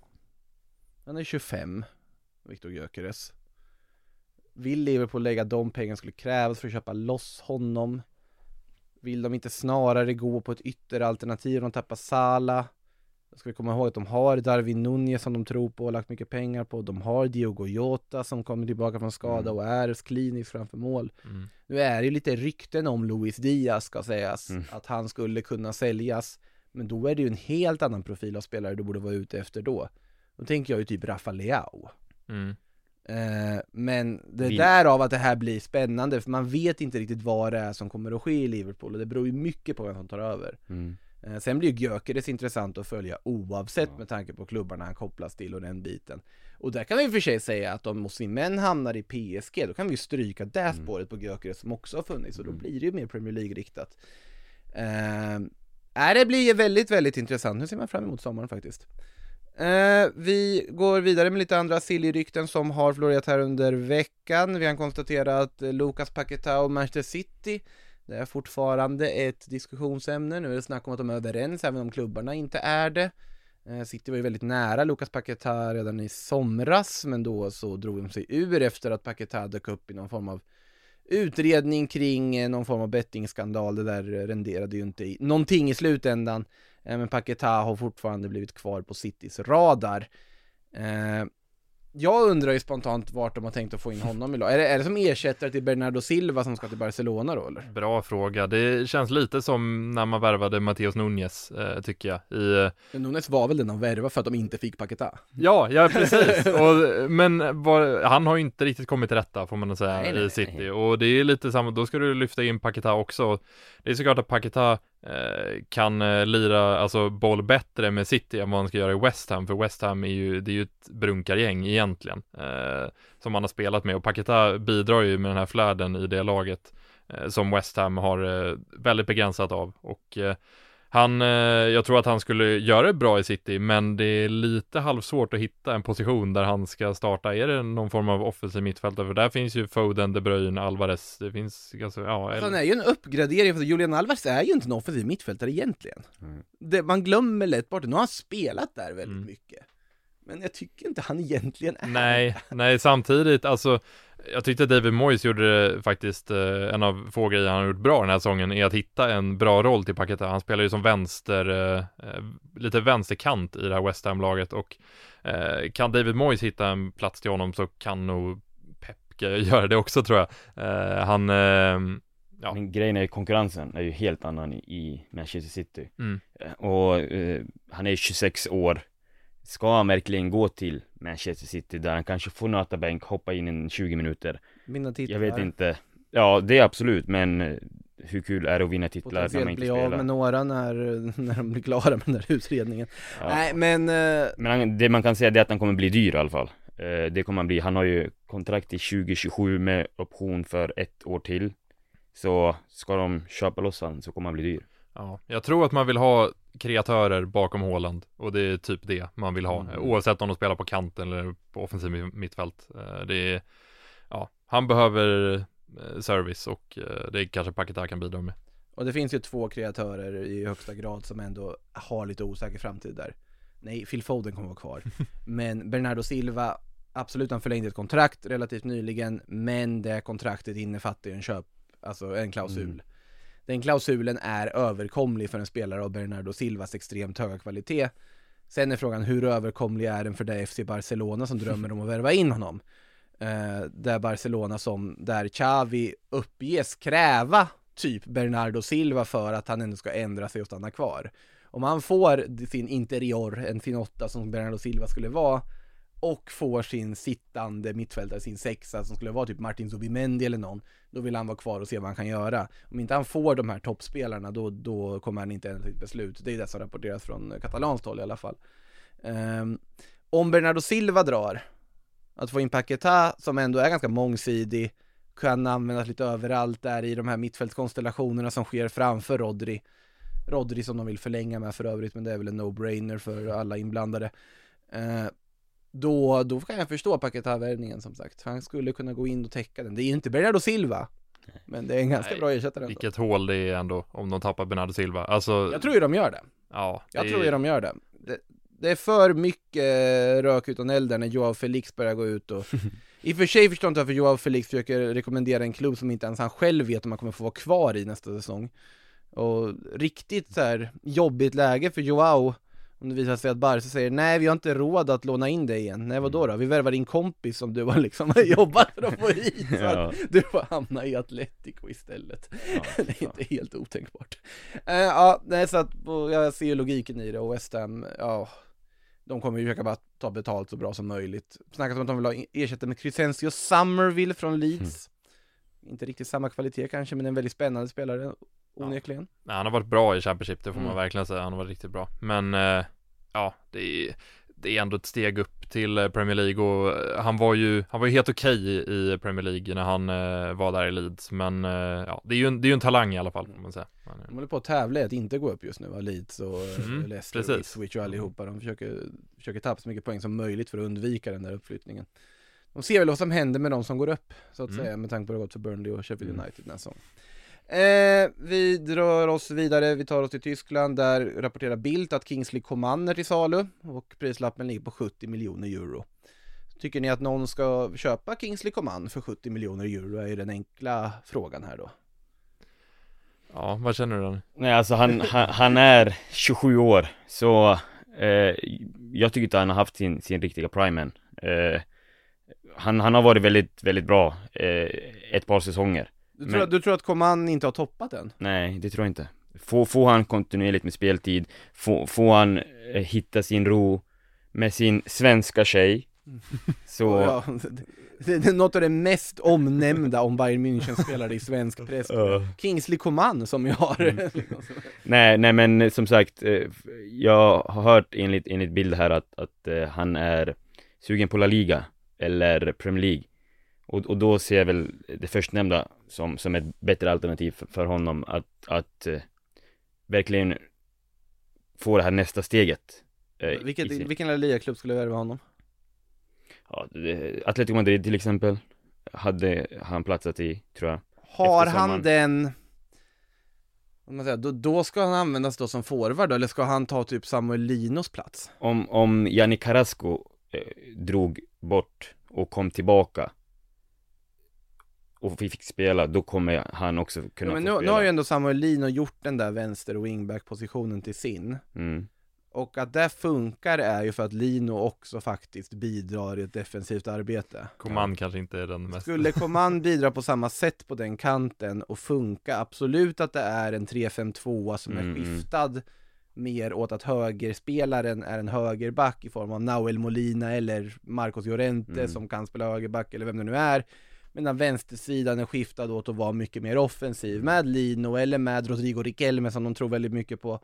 är 25, Viktor Gyökeres. Vill Liverpool lägga de pengar skulle krävas för att köpa loss honom? Vill de inte snarare gå på ett ytteralternativ? De tappar Salah. Då ska vi komma ihåg att de har Darwin Núñez som de tror på och lagt mycket pengar på. De har Diogo Jota som kommer tillbaka från skada och är klinisk framför mål. Nu är det ju lite rykten om Luis Diaz ska sägas. Att han skulle kunna säljas. Men då är det ju en helt annan profil av spelare du borde vara ute efter då. Då tänker jag ju typ Rafa Leao. Men det är därav att det här blir spännande. För man vet inte riktigt vad det är som kommer att ske i Liverpool. Och det beror ju mycket på vem som tar över. Sen blir ju Gyökeres intressant att följa oavsett med tanke på klubbarna han kopplas till och den biten. Och där kan vi för sig säga att om Osimhen hamnar i PSG, då kan vi stryka det spåret på Gyökeres som också har funnits, och då blir det ju mer Premier League-riktat. Det blir väldigt, väldigt intressant. Nu ser man fram emot sommaren faktiskt. Vi går vidare med lite andra silly-rykten som har florerat här under veckan. Vi kan konstatera att Lucas Paquetá och Manchester City, det är fortfarande ett diskussionsämne. Nu är det snack om att de är överens, även om klubbarna inte är det. City var ju väldigt nära Lucas Paquetá redan i somras, men då så drog de sig ur efter att Paquetá dök upp i någon form av utredning kring någon form av bettingskandal. Det där renderade ju inte i någonting i slutändan. Men Paquetá har fortfarande blivit kvar på Citys radar. Jag undrar ju spontant vart de har tänkt att få in honom idag. Är det som ersättare till Bernardo Silva som ska till Barcelona då, eller? Bra fråga. Det känns lite som när man värvade Matheus Núñez, tycker jag. Núñez var väl den de värvade för att de inte fick Paquetá. Ja, precis. Han har ju inte riktigt kommit till rätta, får man säga, i City. Och det är lite samma, då ska du lyfta in Paquetá också. Det är såklart att Paquetá kan lira alltså boll bättre med City än vad han ska göra i West Ham, för West Ham är ju ett brunkargäng egentligen, som han har spelat med, och Paquetá bidrar ju med den här flärden i det laget som West Ham har väldigt begränsat av, och Jag tror att han skulle göra det bra i City, men det är lite halvsvårt att hitta en position där han ska starta. Är det någon form av offensiv mittfältare? För där finns ju Foden, De Bruyne, Alvarez. Det finns ganska, Han är ju en uppgradering, för Julian Alvarez är ju inte en offensiv mittfältare egentligen. Man glömmer lätt bort det. Nu har han spelat där väldigt mycket. Men jag tycker inte han egentligen är. Nej, samtidigt, alltså jag tyckte David Moyes gjorde faktiskt en av få grejer han har gjort bra den här säsongen är att hitta en bra roll till Paquetá. Han spelar ju som lite vänsterkant i det här West Ham-laget, och kan David Moyes hitta en plats till honom så kan nog Pep göra det också, tror jag. Men grejen är ju, konkurrensen är ju helt annan i Manchester City. Och han är 26 år. Ska han verkligen gå till Manchester City där han kanske får nöta bänk, hoppa in i 20 minuter? Vinna titlar. Jag vet inte. Ja, det är absolut, men hur kul är det att vinna titlar när man inte spelar? Bli av med några när de blir klara med den där utredningen. Ja. Nej, men det man kan säga är att han kommer bli dyr i alla fall. Det kommer han bli. Han har ju kontrakt till 2027 med option för 1 år till. Så ska de köpa loss han så kommer han bli dyr. Ja, jag tror att man vill ha kreatörer bakom Haaland, och det är typ det man vill ha, oavsett om de spelar på kanten eller på offensiv mittfält. Han behöver service, och det kanske Paquetá kan bidra med. Och det finns ju 2 kreatörer i högsta grad som ändå har lite osäker framtid där. Nej, Phil Foden kommer vara kvar. Men Bernardo Silva, absolut, han förlängde ett kontrakt relativt nyligen, men det kontraktet innefattar ju en klausul. Den klausulen är överkomlig för en spelare av Bernardo Silvas extremt höga kvalitet. Sen är frågan, hur överkomlig är den för det FC Barcelona som drömmer om att värva in honom? Där Barcelona där Xavi uppges kräva typ Bernardo Silva för att han ändå ska ändra sig och stanna kvar. Om han får sin interior, en fin 8 som Bernardo Silva skulle vara, och får sin sittande mittfältare, sin 6 som skulle vara typ Martin Zubimendi eller någon, då vill han vara kvar och se vad han kan göra. Om inte han får de här toppspelarna, då kommer han inte ändra sitt beslut. Det är det som rapporteras från katalanskt håll i alla fall. Om Bernardo Silva drar, att få in Paquetá, som ändå är ganska mångsidig, kan användas lite överallt där i de här mittfältskonstellationerna som sker framför Rodri som de vill förlänga med för övrigt, men det är väl en no-brainer för alla inblandade. Då kan jag förstå Paquetá-värvningen, som sagt. Han skulle kunna gå in och täcka den. Det är ju inte Bernardo Silva, men det är en ganska bra ersättare ändå. Vilket hål det är ändå om de tappar Bernardo Silva. Alltså, jag tror ju de gör det. Ja, jag tror ju de gör det. Det är för mycket rök utan elden när Joao Felix börjar gå ut och i och för sig förstår inte varför Joao Felix försöker rekommendera en klubb som inte ens han själv vet om man kommer få vara kvar i nästa säsong. Och riktigt så här jobbigt läge för Joao om det visar sig att Barca säger nej, vi har inte råd att låna in dig igen. Nej, vadå då? Vi värvar din kompis som du har liksom jobbat för att få hit. Så du får hamna i Atletico istället. Det är inte helt otänkbart. Så att jag ser ju logiken i det, och West Ham, de kommer ju försöka bara ta betalt så bra som möjligt. Snackas om att de vill ha ersätta med Crescencio Summerville från Leeds. Inte riktigt samma kvalitet kanske, men en väldigt spännande spelare onekligen. Ja, han har varit bra i Championship, det får man verkligen säga. Han har varit riktigt bra. Men det är ändå ett steg upp till Premier League, och han var ju helt okej i Premier League när han var där i Leeds, men det är ju en talang i alla fall, får man säga. De håller på att tävla i att inte gå upp just nu, Leeds och Leicester och Ipswich och allihopa. De försöker tappa så mycket poäng som möjligt för att undvika den där uppflyttningen. De ser väl vad som händer med de som går upp, så att säga, med tanke på att det har gått för Burnley och Sheffield United den här säsongen. Vi drar oss vidare, vi tar oss till Tyskland. Där rapporterar Bild att Kingsley Coman är till salu och prislappen ligger på 70 miljoner euro. Tycker ni att någon ska köpa Kingsley Coman för 70 miljoner euro? Är den enkla frågan här då. Ja, vad känner du då? Nej, alltså han är 27 år, så jag tycker inte han har haft sin riktiga prime. Han har varit väldigt, väldigt bra ett par säsonger. Du tror att Coman inte har toppat än? Nej, det tror jag inte. Får han kontinuerligt med speltid, får han hitta sin ro med sin svenska tjej, så... Det är något av det mest omnämnda om Bayern München spelare i svensk press. Kingsley Coman som jag har. Nej, men som sagt, jag har hört enligt Bild här att han är sugen på La Liga eller Premier League. Och då ser jag väl det förstnämnda som ett bättre alternativ för honom, att verkligen få det här nästa steget. Vilken La Liga-klubb skulle värva honom? Ja, Atletico Madrid till exempel hade han platsat i, tror jag. Har han den... Då ska han användas då som forward då, eller ska han ta typ Samuel Linos plats? Om Yannick Carrasco drog bort och kom tillbaka och vi fick spela, då kommer han också kunna få spela. Nu har ju ändå Samuel Lino gjort den där vänster- och wingback-positionen till sin. Och att det funkar är ju för att Lino också faktiskt bidrar i ett defensivt arbete. Coman kanske inte är den mest. Skulle Coman bidra på samma sätt på den kanten och funka, absolut att det är en 3-5-2 som är skiftad mer åt att högerspelaren är en högerback i form av Nahuel Molina eller Marcos Llorente som kan spela högerback eller vem det nu är. Medan vänstersidan är skiftad åt att vara mycket mer offensiv med Lino eller med Rodrigo Riquelme som de tror väldigt mycket på.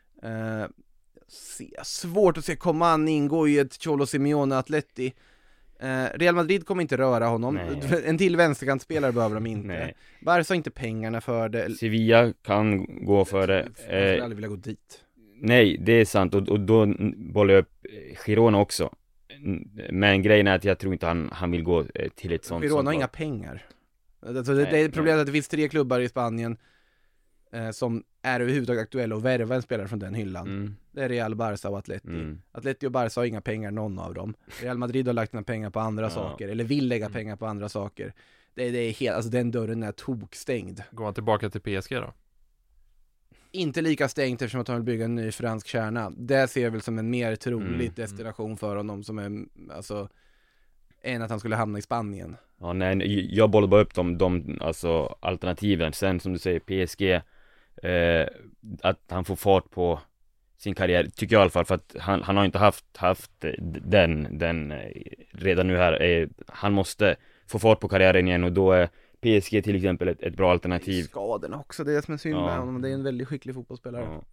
Svårt att se Coman ingå i ett Cholo Simeone Atleti. Real Madrid kommer inte röra honom. Nej. En till vänsterkantspelare behöver de inte. Nej. Barca har inte pengarna för det. Sevilla kan gå för det. Jag skulle aldrig vilja gå dit. Nej, det är sant. Och då bollar jag upp Girona också. Men grejen är att jag tror inte han vill gå till ett sånt. Girona har inga pengar. Alltså det är problemet att det finns 3 klubbar i Spanien som är överhuvudtaget aktuella och värva en spelare från den hyllan. Det är Real, Barca och Atleti. Atleti och Barca har inga pengar, någon av dem. Real Madrid har lagt sina pengar på andra saker, eller vill lägga pengar på andra saker. Det är helt, alltså den dörren är tokstängd. Går han tillbaka till PSG då? Inte lika stängt eftersom att han vill bygga en ny fransk kärna. Det ser jag väl som en mer trolig destination för honom som är, alltså, än att han skulle hamna i Spanien. Ja, nej, jag bollar bara upp de alltså, alternativen. Sen som du säger, PSG, att han får fart på sin karriär, tycker jag i alla fall, för att han har inte haft den redan nu här. Han måste få fart på karriären igen och då är PSG till exempel ett bra alternativ. Skadorna också, det är som är synd med honom. Det är en väldigt skicklig fotbollsspelare. Ja.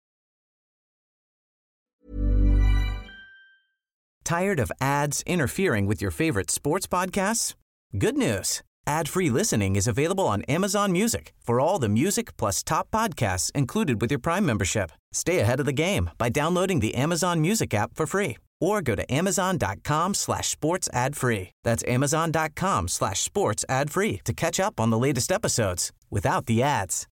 Tired of ads interfering with your favorite sports podcasts? Good news. Ad-free listening is available on Amazon Music for all the music plus top podcasts included with your Prime membership. Stay ahead of the game by downloading the Amazon Music app for free or go to amazon.com/sports ad free. That's amazon.com/sports ad free to catch up on the latest episodes without the ads.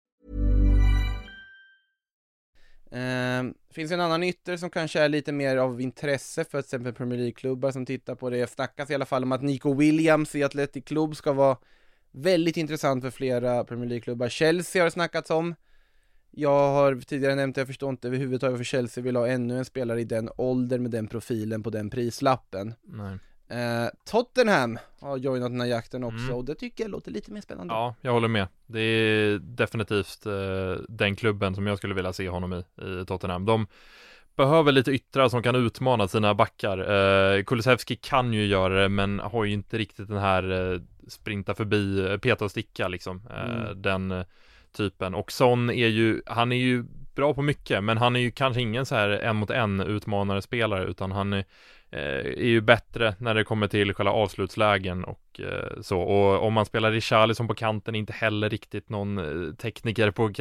Finns en annan ytter som kanske är lite mer av intresse för till exempel Premier League-klubbar som tittar på det. Snackas i alla fall om att Nico Williams i Athletic Club ska vara väldigt intressant för flera Premier League-klubbar. Chelsea har snackats om. Jag har tidigare nämnt, jag förstår inte överhuvudtaget varför Chelsea vill ha ännu en spelare i den ålder med den profilen på den prislappen. Nej. Tottenham har joinat den här jakten också och det tycker jag låter lite mer spännande. Ja, jag håller med. Det är definitivt den klubben som jag skulle vilja se honom i Tottenham. De behöver lite yttrar som kan utmana sina backar. Kulusevski kan ju göra det, men har ju inte riktigt den här sprinta förbi, peta och sticka liksom. Den typen. Och Son han är ju bra på mycket, men han är ju kanske ingen så här 1-mot-1 utmanare spelare, utan han är ju bättre när det kommer till själva avslutslägen och så. Och om man spelar Richarlison på kanten, inte heller riktigt någon tekniker på...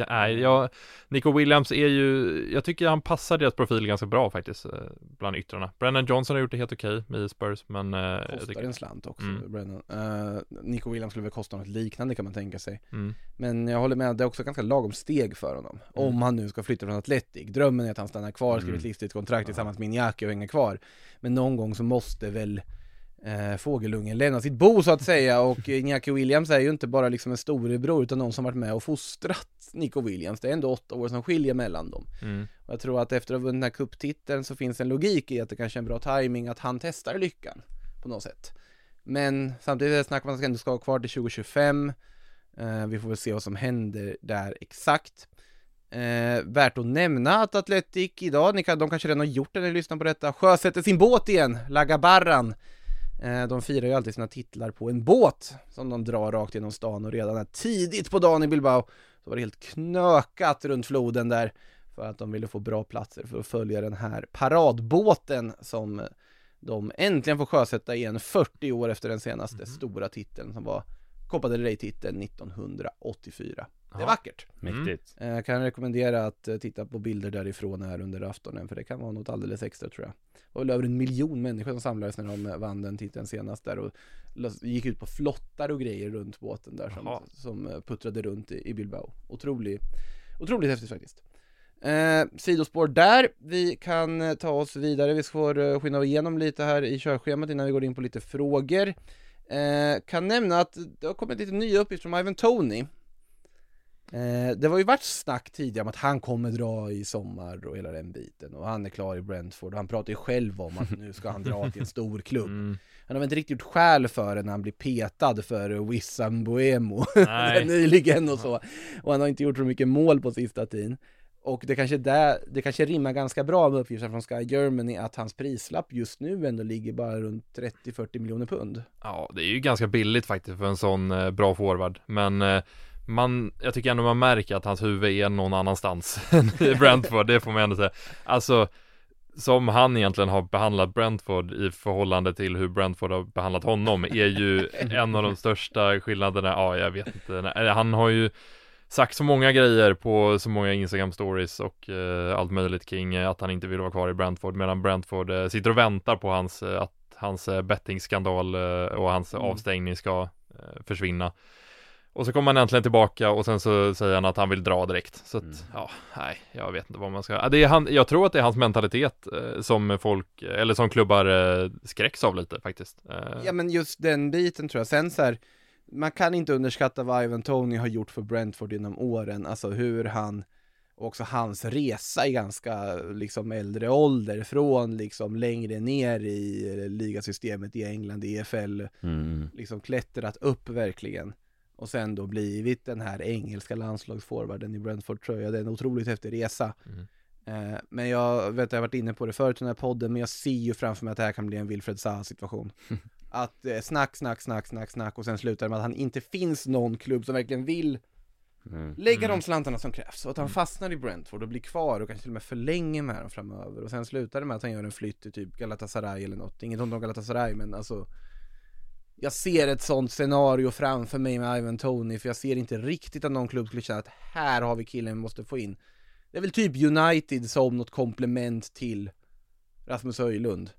Nico Williams är ju... Jag tycker han passar deras profil ganska bra faktiskt bland yttrarna. Brennan Johnson har gjort det helt okej med Spurs, men... kostar en slant också, Brennan. Nico Williams skulle väl kosta något liknande kan man tänka sig. Men jag håller med, det är också ganska lagom steg för honom. Om han nu ska flytta från Athletic. Drömmen är att han stannar kvar, skriver ett livstidskontrakt tillsammans med Iñaki och hänger kvar. Men någon gång så måste väl fågelungen lämna sitt bo så att säga, och Iñaki Williams är ju inte bara liksom en storebror utan någon som varit med och fostrat Nico Williams. Det är ändå 8 år som skiljer mellan dem. Och jag tror att efter att ha vunnit den här cuptiteln så finns en logik i att det kanske är en bra timing att han testar lyckan på något sätt. Men samtidigt snackar man att han ändå ska vara kvar till 2025. Vi får väl se vad som händer där exakt. Värt att nämna att Athletic idag, de kanske redan har gjort det när ni lyssnar på detta, sjösätter sin båt igen, La Gabarran. De firar ju alltid sina titlar på en båt som de drar rakt genom stan, och redan tidigt på dagen i Bilbao så var det helt knökat runt floden där för att de ville få bra platser för att följa den här paradbåten som de äntligen får sjösätta igen 40 år efter den senaste stora titeln som var Copa del Rey-titeln 1984. Det är Ja. vackert. Mäktigt. Jag kan rekommendera att titta på bilder därifrån här under aftonen, för det kan vara något alldeles extra tror jag. Det var väl över 1 miljon människor som samlades när de vann den titeln senast där och gick ut på flottar och grejer runt båten där som puttrade runt i Bilbao. Otroligt häftigt faktiskt. Sidospår där. Vi kan ta oss vidare. Vi får skynda igenom lite här i körschemat innan vi går in på lite frågor. Kan nämna att det har kommit lite nya uppgifter från Ivan Toney. Det var ju varit snack tidigare om att han kommer dra i sommar och hela den biten, och han är klar i Brentford och han pratar ju själv om att nu ska han dra till en stor klubb. Han har väl inte riktigt gjort skäl för det när han blir petad för Wissam Boemo nyligen och så, och han har inte gjort så mycket mål på sista tiden. Och det kanske rimmar ganska bra med uppgifter från Sky Germany att hans prislapp just nu ändå ligger bara runt 30-40 miljoner pund. Ja, det är ju ganska billigt faktiskt för en sån bra forward. Men jag tycker ändå man märker att hans huvud är någon annanstans än i Brentford, det får man ändå säga. Alltså, som han egentligen har behandlat Brentford i förhållande till hur Brentford har behandlat honom är ju en av de största skillnaderna. Ja, jag vet inte. Han har ju sagt så många grejer på så många Instagram stories och allt möjligt kring att han inte vill vara kvar i Brentford, medan Brentford sitter och väntar på att hans bettingskandal och hans avstängning ska försvinna. Och så kommer han äntligen tillbaka och sen så säger han att han vill dra direkt. Så att, jag vet inte vad man ska... jag tror att det är hans mentalitet som folk, eller som klubbar skräcks av lite faktiskt. Ja, men just den biten tror jag. Sen så här, man kan inte underskatta vad Ivan Toney har gjort för Brentford inom åren. Alltså hur han, och också hans resa i ganska liksom äldre ålder, från liksom längre ner i ligasystemet i England, i EFL, liksom klättrat upp verkligen. Och sen då blivit den här engelska landslagsforwarden i Brentford-tröja. Det är en otroligt häftig resa. Men jag vet att jag har varit inne på det förut i den här podden, men jag ser ju framför mig att det här kan bli en Wilfred Zaha-situation. Att snack och sen slutar det med att han inte finns någon klubb som verkligen vill lägga de slantarna som krävs. Och att han fastnar i Brentford och blir kvar och kanske till och med förlänger med dem framöver. Och sen slutar det med att han gör en flytt till typ Galatasaray eller något. Inget om Galatasaray, men alltså... Jag ser ett sånt scenario framför mig med Ivan Toney, för jag ser inte riktigt att någon klubb skulle känna att här har vi killen vi måste få in. Det är väl typ United som något komplement till Rasmus Höjlund.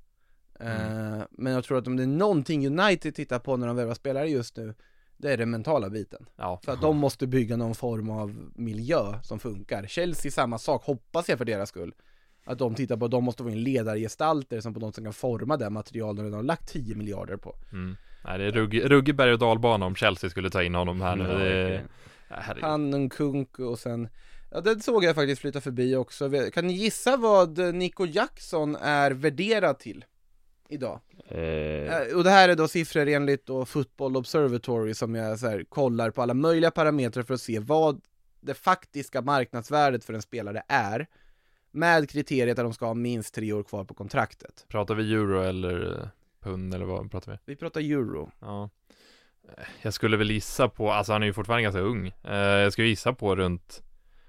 Men jag tror att om det är någonting United tittar på när de värvar spelare just nu, det är den mentala biten. För att de måste bygga någon form av miljö som funkar. Chelsea samma sak, hoppas jag för deras skull. Att de tittar på att de måste få in ledargestalter som på något som kan forma det materialet de har lagt 10 miljarder på. Nej, det är ruggig berg- och dalbana om Chelsea skulle ta in honom här nu. Han en kunk och sen... Ja, det såg jag faktiskt flytta förbi också. Kan ni gissa vad Nico Jackson är värderad till idag? Och det här är då siffror enligt då Football Observatory som jag så här, kollar på alla möjliga parametrar för att se vad det faktiska marknadsvärdet för en spelare är, med kriteriet att de ska ha minst 3 år kvar på kontraktet. Pratar vi euro eller pund eller vad pratar vi? Vi pratar euro. Ja. Jag skulle väl gissa på, alltså han är ju fortfarande ganska ung. Jag skulle gissa på runt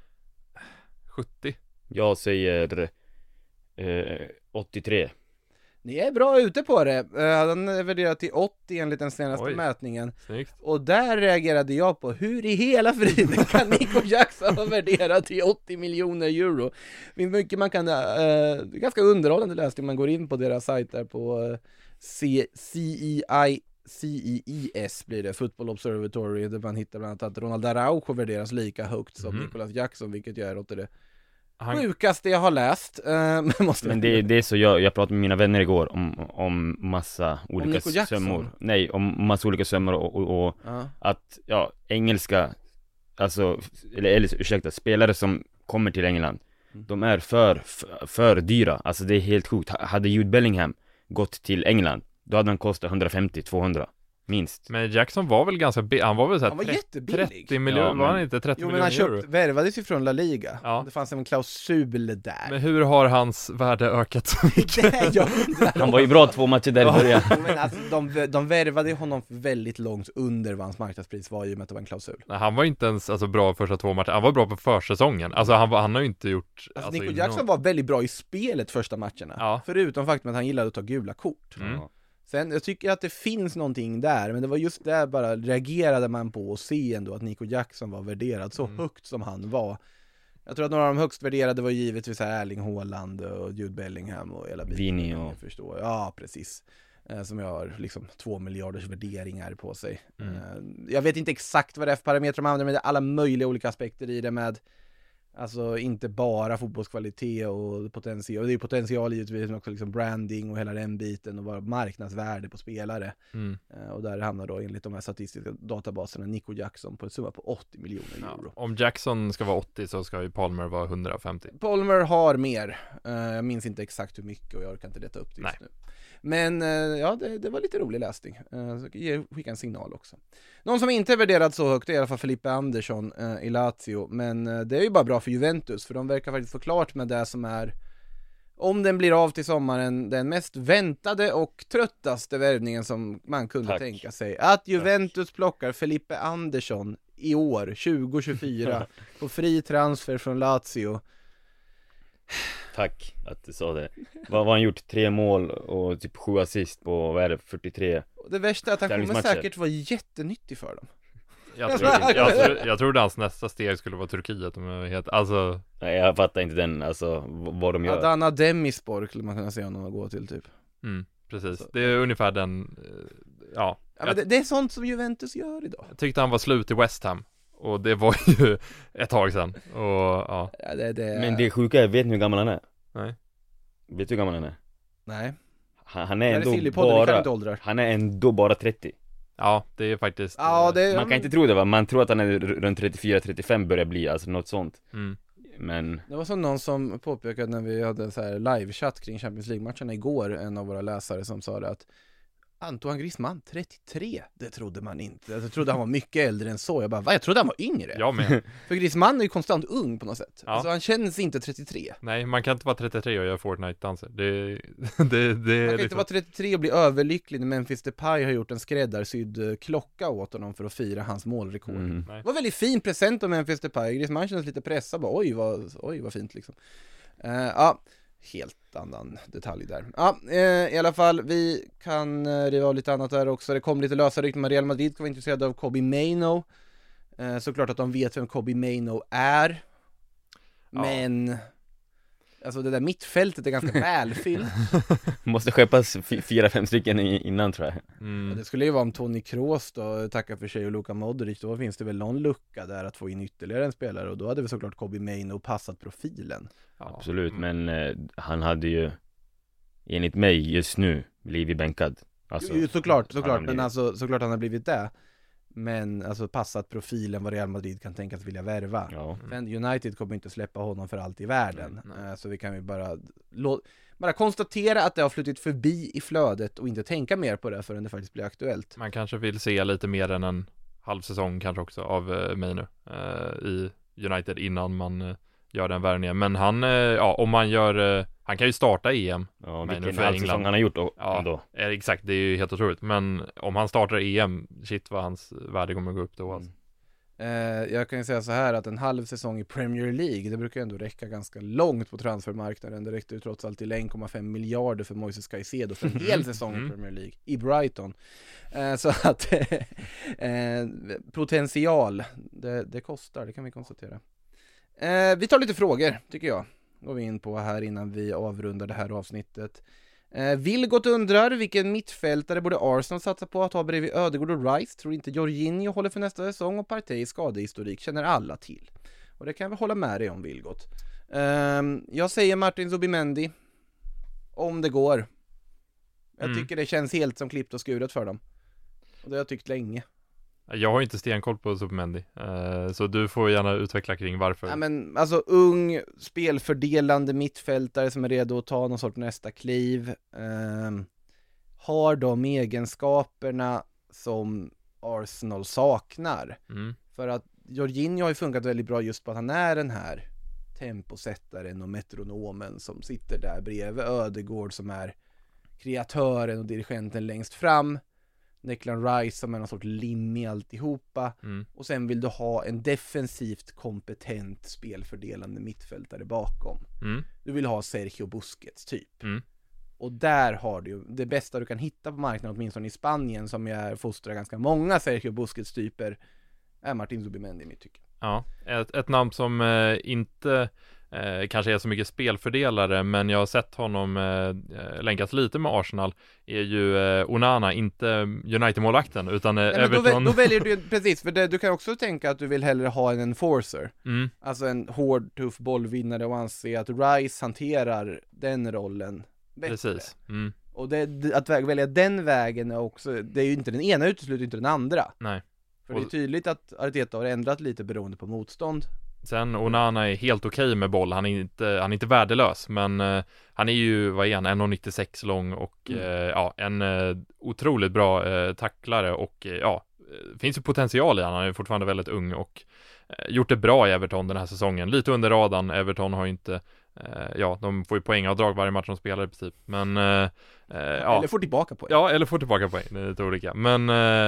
70. Jag säger 83. Ni är bra ute på det. Han är värderad till 80 enligt den senaste mätningen. Snyggt. Och där reagerade jag på, hur i hela friden kan Nico Jackson vara värderad till 80 miljoner euro? Det finns mycket man kan, ganska underhållande läsning, man går in på deras sajt där på CEIS blir det, Football Observatory, där man hittar bland annat att Ronald Araujo värderas lika högt som Nicolas Jackson, vilket jag är åt det sjukaste jag har läst. Men det är så, jag pratade med mina vänner igår om massa olika sömmor. Nej, om massa olika sömmor och att engelska, alltså eller ursäkta, spelare som kommer till England, de är för dyra. Alltså det är helt sjukt. Hade Jude Bellingham gått till England, då hade han kostat 150-200 minst. Men Jackson var väl ganska han var väl så här 30 miljoner, var han inte 30 miljoner euro? Jo, men han värvades ju från La Liga. Det fanns en klausul där. Men hur har hans värde ökat så mycket? Han var ju bra 2 matcher där i början. Men alltså, de värvade honom väldigt långt under vad hans marknadspris var, i och med att det var en klausul. Nej, han var inte ens bra första 2 matcher. Han var bra på försäsongen. Alltså han har ju inte gjort... Nico Jackson var väldigt bra i spelet första matcherna. Förutom faktum att han gillade att ta gula kort. Sen, jag tycker att det finns någonting där, men det var just där bara reagerade man på och se ändå att Nico Jackson var värderad så högt som han var. Jag tror att några av de högst värderade var givetvis Erling Haaland och Jude Bellingham och hela biten. Vini och... Förstår. Ja, precis. Som jag har liksom 2 miljarders värderingar på sig. Jag vet inte exakt vad det är för parametrar man använder, men det är alla möjliga olika aspekter i det med, alltså inte bara fotbollskvalitet och potential. Och det är potential givetvis, men också liksom branding och hela den biten och bara marknadsvärde på spelare. Och där hamnar då enligt de här statistiska databaserna Nico Jackson på ett summa på 80 miljoner euro. Om Jackson ska vara 80 så ska ju Palmer vara 150. Palmer har mer. Jag minns inte exakt hur mycket och jag kan inte leta upp det just nu. Men ja, det var lite rolig läsning. Så skicka en signal också. Någon som inte är värderad så högt är i alla fall Felipe Andersson i Lazio. Men det är ju bara bra för Juventus, för de verkar faktiskt få klart med det som är, om den blir av till sommaren, den mest väntade och tröttaste värvningen som man kunde tänka sig. Att Juventus plockar Felipe Andersson i år, 2024, på fri transfer från Lazio. Tack att du sa det. Vad har han gjort? 3 mål och typ 7 assist på, vad är det, 43? Det värsta är att han kommer säkert vara jättenyttig för dem. Jag trodde hans nästa steg skulle vara Turkiet. Alltså... Nej, jag fattar inte den, alltså vad de gör. Adana Demirspor skulle man kunna säga honom gå till typ. Precis, så. Det är ungefär den, ja. Men det är sånt som Juventus gör idag. Jag tyckte han var slut i West Ham. Och det var ju ett tag sedan. Och, ja. Men det sjuka är, vet ni hur gammal han är? Nej. Vet du hur gammal han är? Nej. Han är ändå bara 30. Ja, det är faktiskt man kan inte tro det, va? Man tror att han är runt 34-35 börjar bli, alltså något sånt. Men det var som någon som påpekade när vi hade så här live-chatt kring Champions League-matcherna igår, en av våra läsare som sa det att Antoine Griezmann, 33, det trodde man inte. Jag trodde han var mycket äldre än så. Jag bara, jag trodde han var yngre. Jag med. För Griezmann är ju konstant ung på något sätt. Ja. Alltså han känns inte 33. Nej, man kan inte vara 33 och göra Fortnite-danser. Man kan inte vara 33 och bli överlycklig när Memphis Depay har gjort en skräddarsydd klocka åt honom för att fira hans målrekord. Det var väldigt fin present av Memphis Depay. Griezmann kändes lite pressad. Bara, oj vad fint liksom. Ja, helt annan detalj där. Ja, i alla fall, vi kan riva av lite annat där också. Det kom lite lösa rykten med Real Madrid kan vara intresserade av Kobbie Mainoo. Såklart att de vet vem Kobbie Mainoo är. Men alltså det där mittfältet är ganska välfyllt. Måste skeppas 4-5 stycken innan, tror jag. Det skulle ju vara om Toni Kroos då tackar för sig och Luka Modric. Då finns det väl någon lucka där att få in ytterligare en spelare. Och då hade väl såklart Kobbie Mainoo passat profilen. Absolut, men han hade ju enligt mig just nu blivit bänkad. Alltså, såklart, men alltså såklart han har blivit det. Men alltså passat profilen vad Real Madrid kan tänkas vilja värva. Men United kommer inte släppa honom för allt i världen. Så vi kan ju bara konstatera att det har flutit förbi i flödet och inte tänka mer på det förrän det faktiskt blir aktuellt. Man kanske vill se lite mer än en halv säsong kanske också av Mainoo i United innan man gör den värvningen. Men han, om man gör, han kan ju starta EM. Ja, vilken halv säsong han har gjort ändå. Exakt, det är ju helt otroligt. Men om han startar EM, shit vad hans värde kommer gå upp då. Alltså. Jag kan ju säga så här att en halv säsong i Premier League, det brukar ändå räcka ganska långt på transfermarknaden. Det räckte ju trots allt till 1,5 miljarder för Moises Caicedo för en hel säsong i Premier League i Brighton. Så att potential, det kostar, det kan vi konstatera. Vi tar lite frågor, tycker jag. Går vi in på här innan vi avrundar det här avsnittet. Vilgot undrar vilken mittfältare borde Arsenal satsa på att ha bredvid Ödegaard och Rice. Tror inte Jorginho håller för nästa säsong och Partey skadehistorik känner alla till. Och det kan vi hålla med dig om, Vilgot. Jag säger Martin Zubimendi. Om det går. Jag tycker det känns helt som klippt och skuret för dem. Och det har jag tyckt länge. Jag har inte stenkoll på Zubimendi, så du får gärna utveckla kring varför. Ja, men alltså ung, spelfördelande mittfältare som är redo att ta någon sorts nästa kliv. Har de egenskaperna som Arsenal saknar. För att Jorginho har ju funkat väldigt bra just på att han är den här temposättaren och metronomen som sitter där bredvid Ödegaard som är kreatören och dirigenten längst fram. Declan Rice som är någon sorts lim i alltihopa. Och sen vill du ha en defensivt kompetent spelfördelande mittfältare bakom. Du vill ha Sergio Busquets typ. Och där har du ju det bästa du kan hitta på marknaden, åtminstone i Spanien, som jag fostrar ganska många Sergio Busquets-typer, är Martin Zubimendi i mitt tycke. Ja, ett namn som inte kanske är så mycket spelfördelare, men jag har sett honom länkas lite med Arsenal, är ju Onana, inte United-målvakten, utan Everton. Då väljer du, precis, för du kan också tänka att du vill hellre ha en enforcer. Alltså en hård, tuff bollvinnare, och anse att Rice hanterar den rollen bättre. Precis. Och att välja den vägen är också, det är ju inte den ena utesluter inte den andra. Nej. För det är tydligt att Arteta har ändrat lite beroende på motstånd. Sen Onana är helt okej med boll, han är inte värdelös, men han är ju, vad är han, 1,96 lång och en otroligt bra tacklare, och finns ju potential i han är fortfarande väldigt ung och gjort det bra i Everton den här säsongen, lite under radarn. Everton har ju inte de får ju poängavdrag varje match de spelar i princip, men eller får tillbaka poäng. Ja, eller får tillbaka poäng, det är lite olika. Men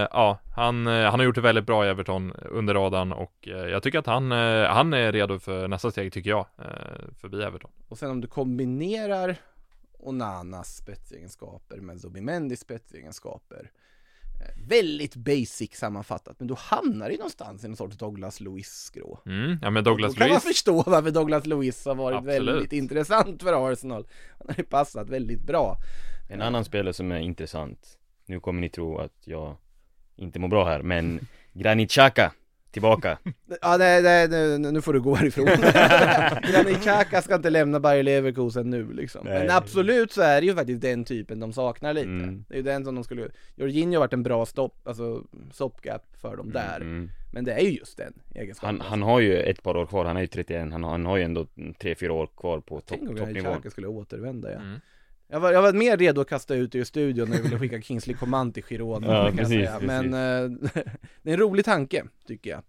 han har gjort det väldigt bra i Everton under radarn, och jag tycker att han är redo för nästa steg, tycker jag, förbi Everton. Och sen om du kombinerar Onanas spetsegenskaper med Zubimendis spetsegenskaper, väldigt basic sammanfattat, men då hamnar det någonstans i någon sorts Douglas Luiz-skrå. Ja, men Douglas Luiz, kan man förstå varför Douglas Luiz har varit väldigt intressant för Arsenal. Han har ju passat väldigt bra. En annan spelare som är intressant, nu kommer ni tro att jag inte mår bra här, men Granit Xhaka tillbaka. Ja, nu får du gå härifrån. Granit Xhaka ska inte lämna Bayer Leverkusen nu liksom. Men absolut så är det ju faktiskt den typen de saknar lite. Det är ju den som de skulle. Jorginho har varit en bra stopgap för dem där. Men det är ju just den egenskapen. Han har ju ett par år kvar, han är ju 31, han har ju ändå 3-4 år kvar på toppnivå. Granit Xhaka skulle återvända, ja. Jag var mer redo att kasta ut i studion när jag ville skicka Kingsley Coman till Girona. Ja, precis. Men det är en rolig tanke, tycker jag.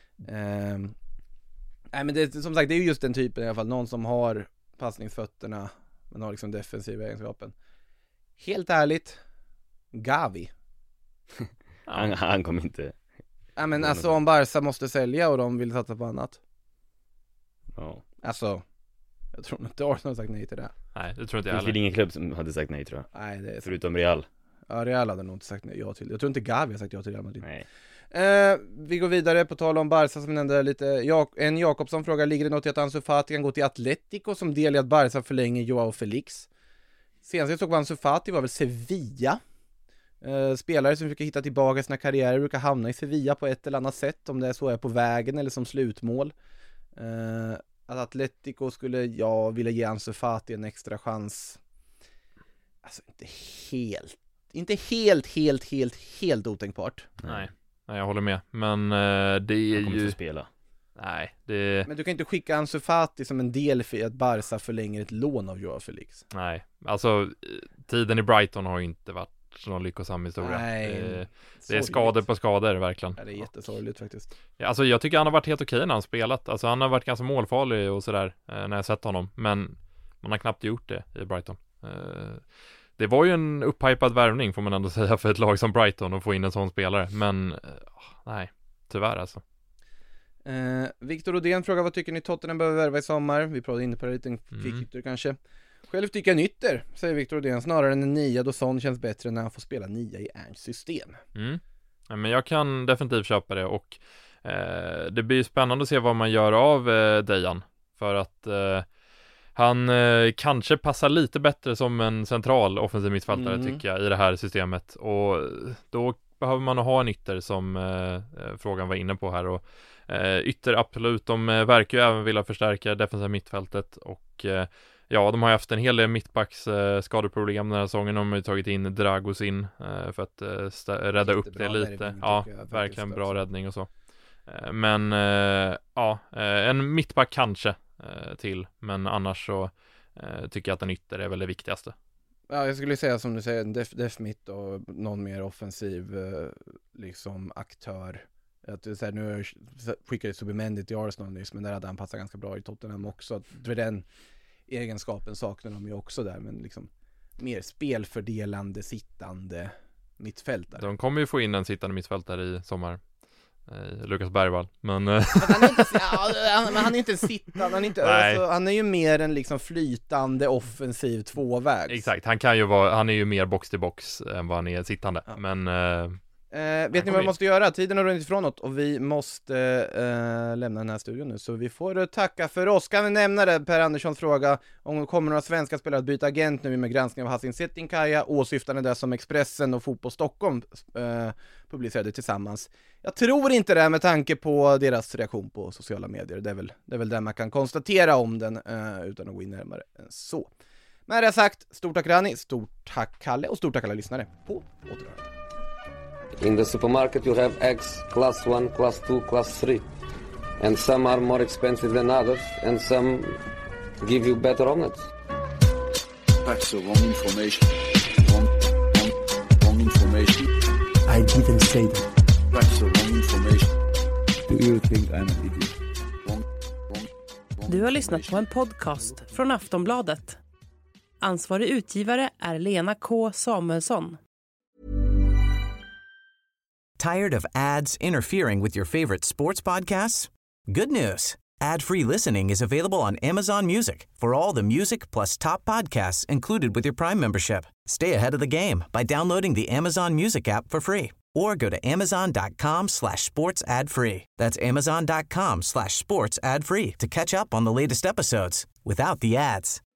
Nej, men det, som sagt, det är ju just den typen i alla fall. Någon som har passningsfötterna men har liksom defensiva egenskapen. Helt ärligt, Gavi. Han kommer inte. Ja, men alltså om Barca måste sälja och de vill satsa på annat. Ja. Alltså, jag tror inte Arsenal har sagt nej till det. Nej, det tror inte jag heller. Det heller. finns ingen klubb som hade sagt nej, tror jag. Nej, det är förutom Real. Ja, Real hade nog inte sagt nej, ja till. Jag tror inte Gavi har sagt ja till Real Madrid. Nej. Vi går vidare på tal om Barca som nämnde lite. En Jakobsson frågar, ligger det något i att Ansu Fati kan gå till Atletico som del i att Barca förlänger Joao Felix? Senast jag såg Ansu Fati var väl Sevilla. Spelare som försöker hitta tillbaka sina karriärer brukar hamna i Sevilla på ett eller annat sätt, om det är så är på vägen eller som slutmål. Att Atletico skulle vilja ge Ansu Fati en extra chans, alltså inte helt otänkbart. Nej, jag håller med. Men det är han kommer ju inte spela. Nej, men du kan inte skicka Ansu Fati som en del för att Barca förlänger ett lån av Joao Felix. Nej, alltså tiden i Brighton har ju inte varit någon lyckosam historia. Nej, det är skador på skador, verkligen. Ja, det är jättesorgligt faktiskt. Ja, alltså jag tycker han har varit helt okej när han spelat. Alltså han har varit ganska målfarlig och sådär när jag sett honom. Men man har knappt gjort det i Brighton. Det var ju en upphypad värvning, får man ändå säga, för ett lag som Brighton att få in en sån spelare. Men nej, tyvärr alltså. Victor Odén frågar, vad tycker ni Tottenham behöver värva i sommar? Vi pratade inne på det lite, kvick kanske. Själv tycker jag en ytter, säger Victor Odén, snarare än en nia, då Son känns bättre när han får spela nia i Ernsts system. Ja, men jag kan definitivt köpa det, och det blir spännande att se vad man gör av Dejan, för att han kanske passar lite bättre som en central offensiv mittfältare tycker jag i det här systemet, och då behöver man ha en ytter som frågan var inne på här, och ytter absolut, de verkar ju även vilja förstärka defensiva mittfältet, och de har ju haft en hel del mittbacks skadeproblem den här säsongen. De har ju tagit in Dragosin för att rädda upp det lite. Ja, verkligen bra räddning och så. Men en mittback kanske till, men annars så tycker jag att en ytter är väl det viktigaste. Ja, jag skulle säga som du säger, en def mitt och någon mer offensiv liksom aktör. Att det är så här, nu skickade Zubimendi till Arsenal nyss, men där hade han passat ganska bra i Tottenham också. För den egenskapen saknar de ju också där, men liksom mer spelfördelande, sittande mittfältare. De kommer ju få in en sittande mittfältare i sommar. Lukas Bergvall, men Men han är inte, men han är inte sittande, han är ju mer en liksom flytande offensiv tvåvägs. exakt, han är ju mer box till box än vad han är sittande. Ja. Men vet ni vad vi måste göra? Tiden har runnit ifrån något och vi måste lämna den här studion nu, så vi får tacka för oss. Kan vi nämna det, Per Anderssons fråga om det kommer några svenska spelare att byta agent nu med granskning av Hassan Setinkaya, åsyftande det som Expressen och Fotboll Stockholm publicerade tillsammans. Jag tror inte det med tanke på deras reaktion på sociala medier. Det är väl det man kan konstatera om den utan att gå in närmare än så. Med det sagt, stort tack Rani, stort tack Kalle och stort tack alla lyssnare. På återhörande. In the supermarket you have eggs class 1, class 2, class 3. And some are more expensive than others, and some give you better omelets. That's the wrong information. Wrong information. I didn't say that. That's the wrong information. Do you think I'm an idiot? Wrong. Du har lyssnat på en podcast från Aftonbladet. Ansvarig utgivare är Lena K. Samuelsson. Tired of ads interfering with your favorite sports podcasts? Good news. Ad-free listening is available on Amazon Music for all the music plus top podcasts included with your Prime membership. Stay ahead of the game by downloading the Amazon Music app for free or go to amazon.com/sports ad free. That's amazon.com/sports ad free to catch up on the latest episodes without the ads.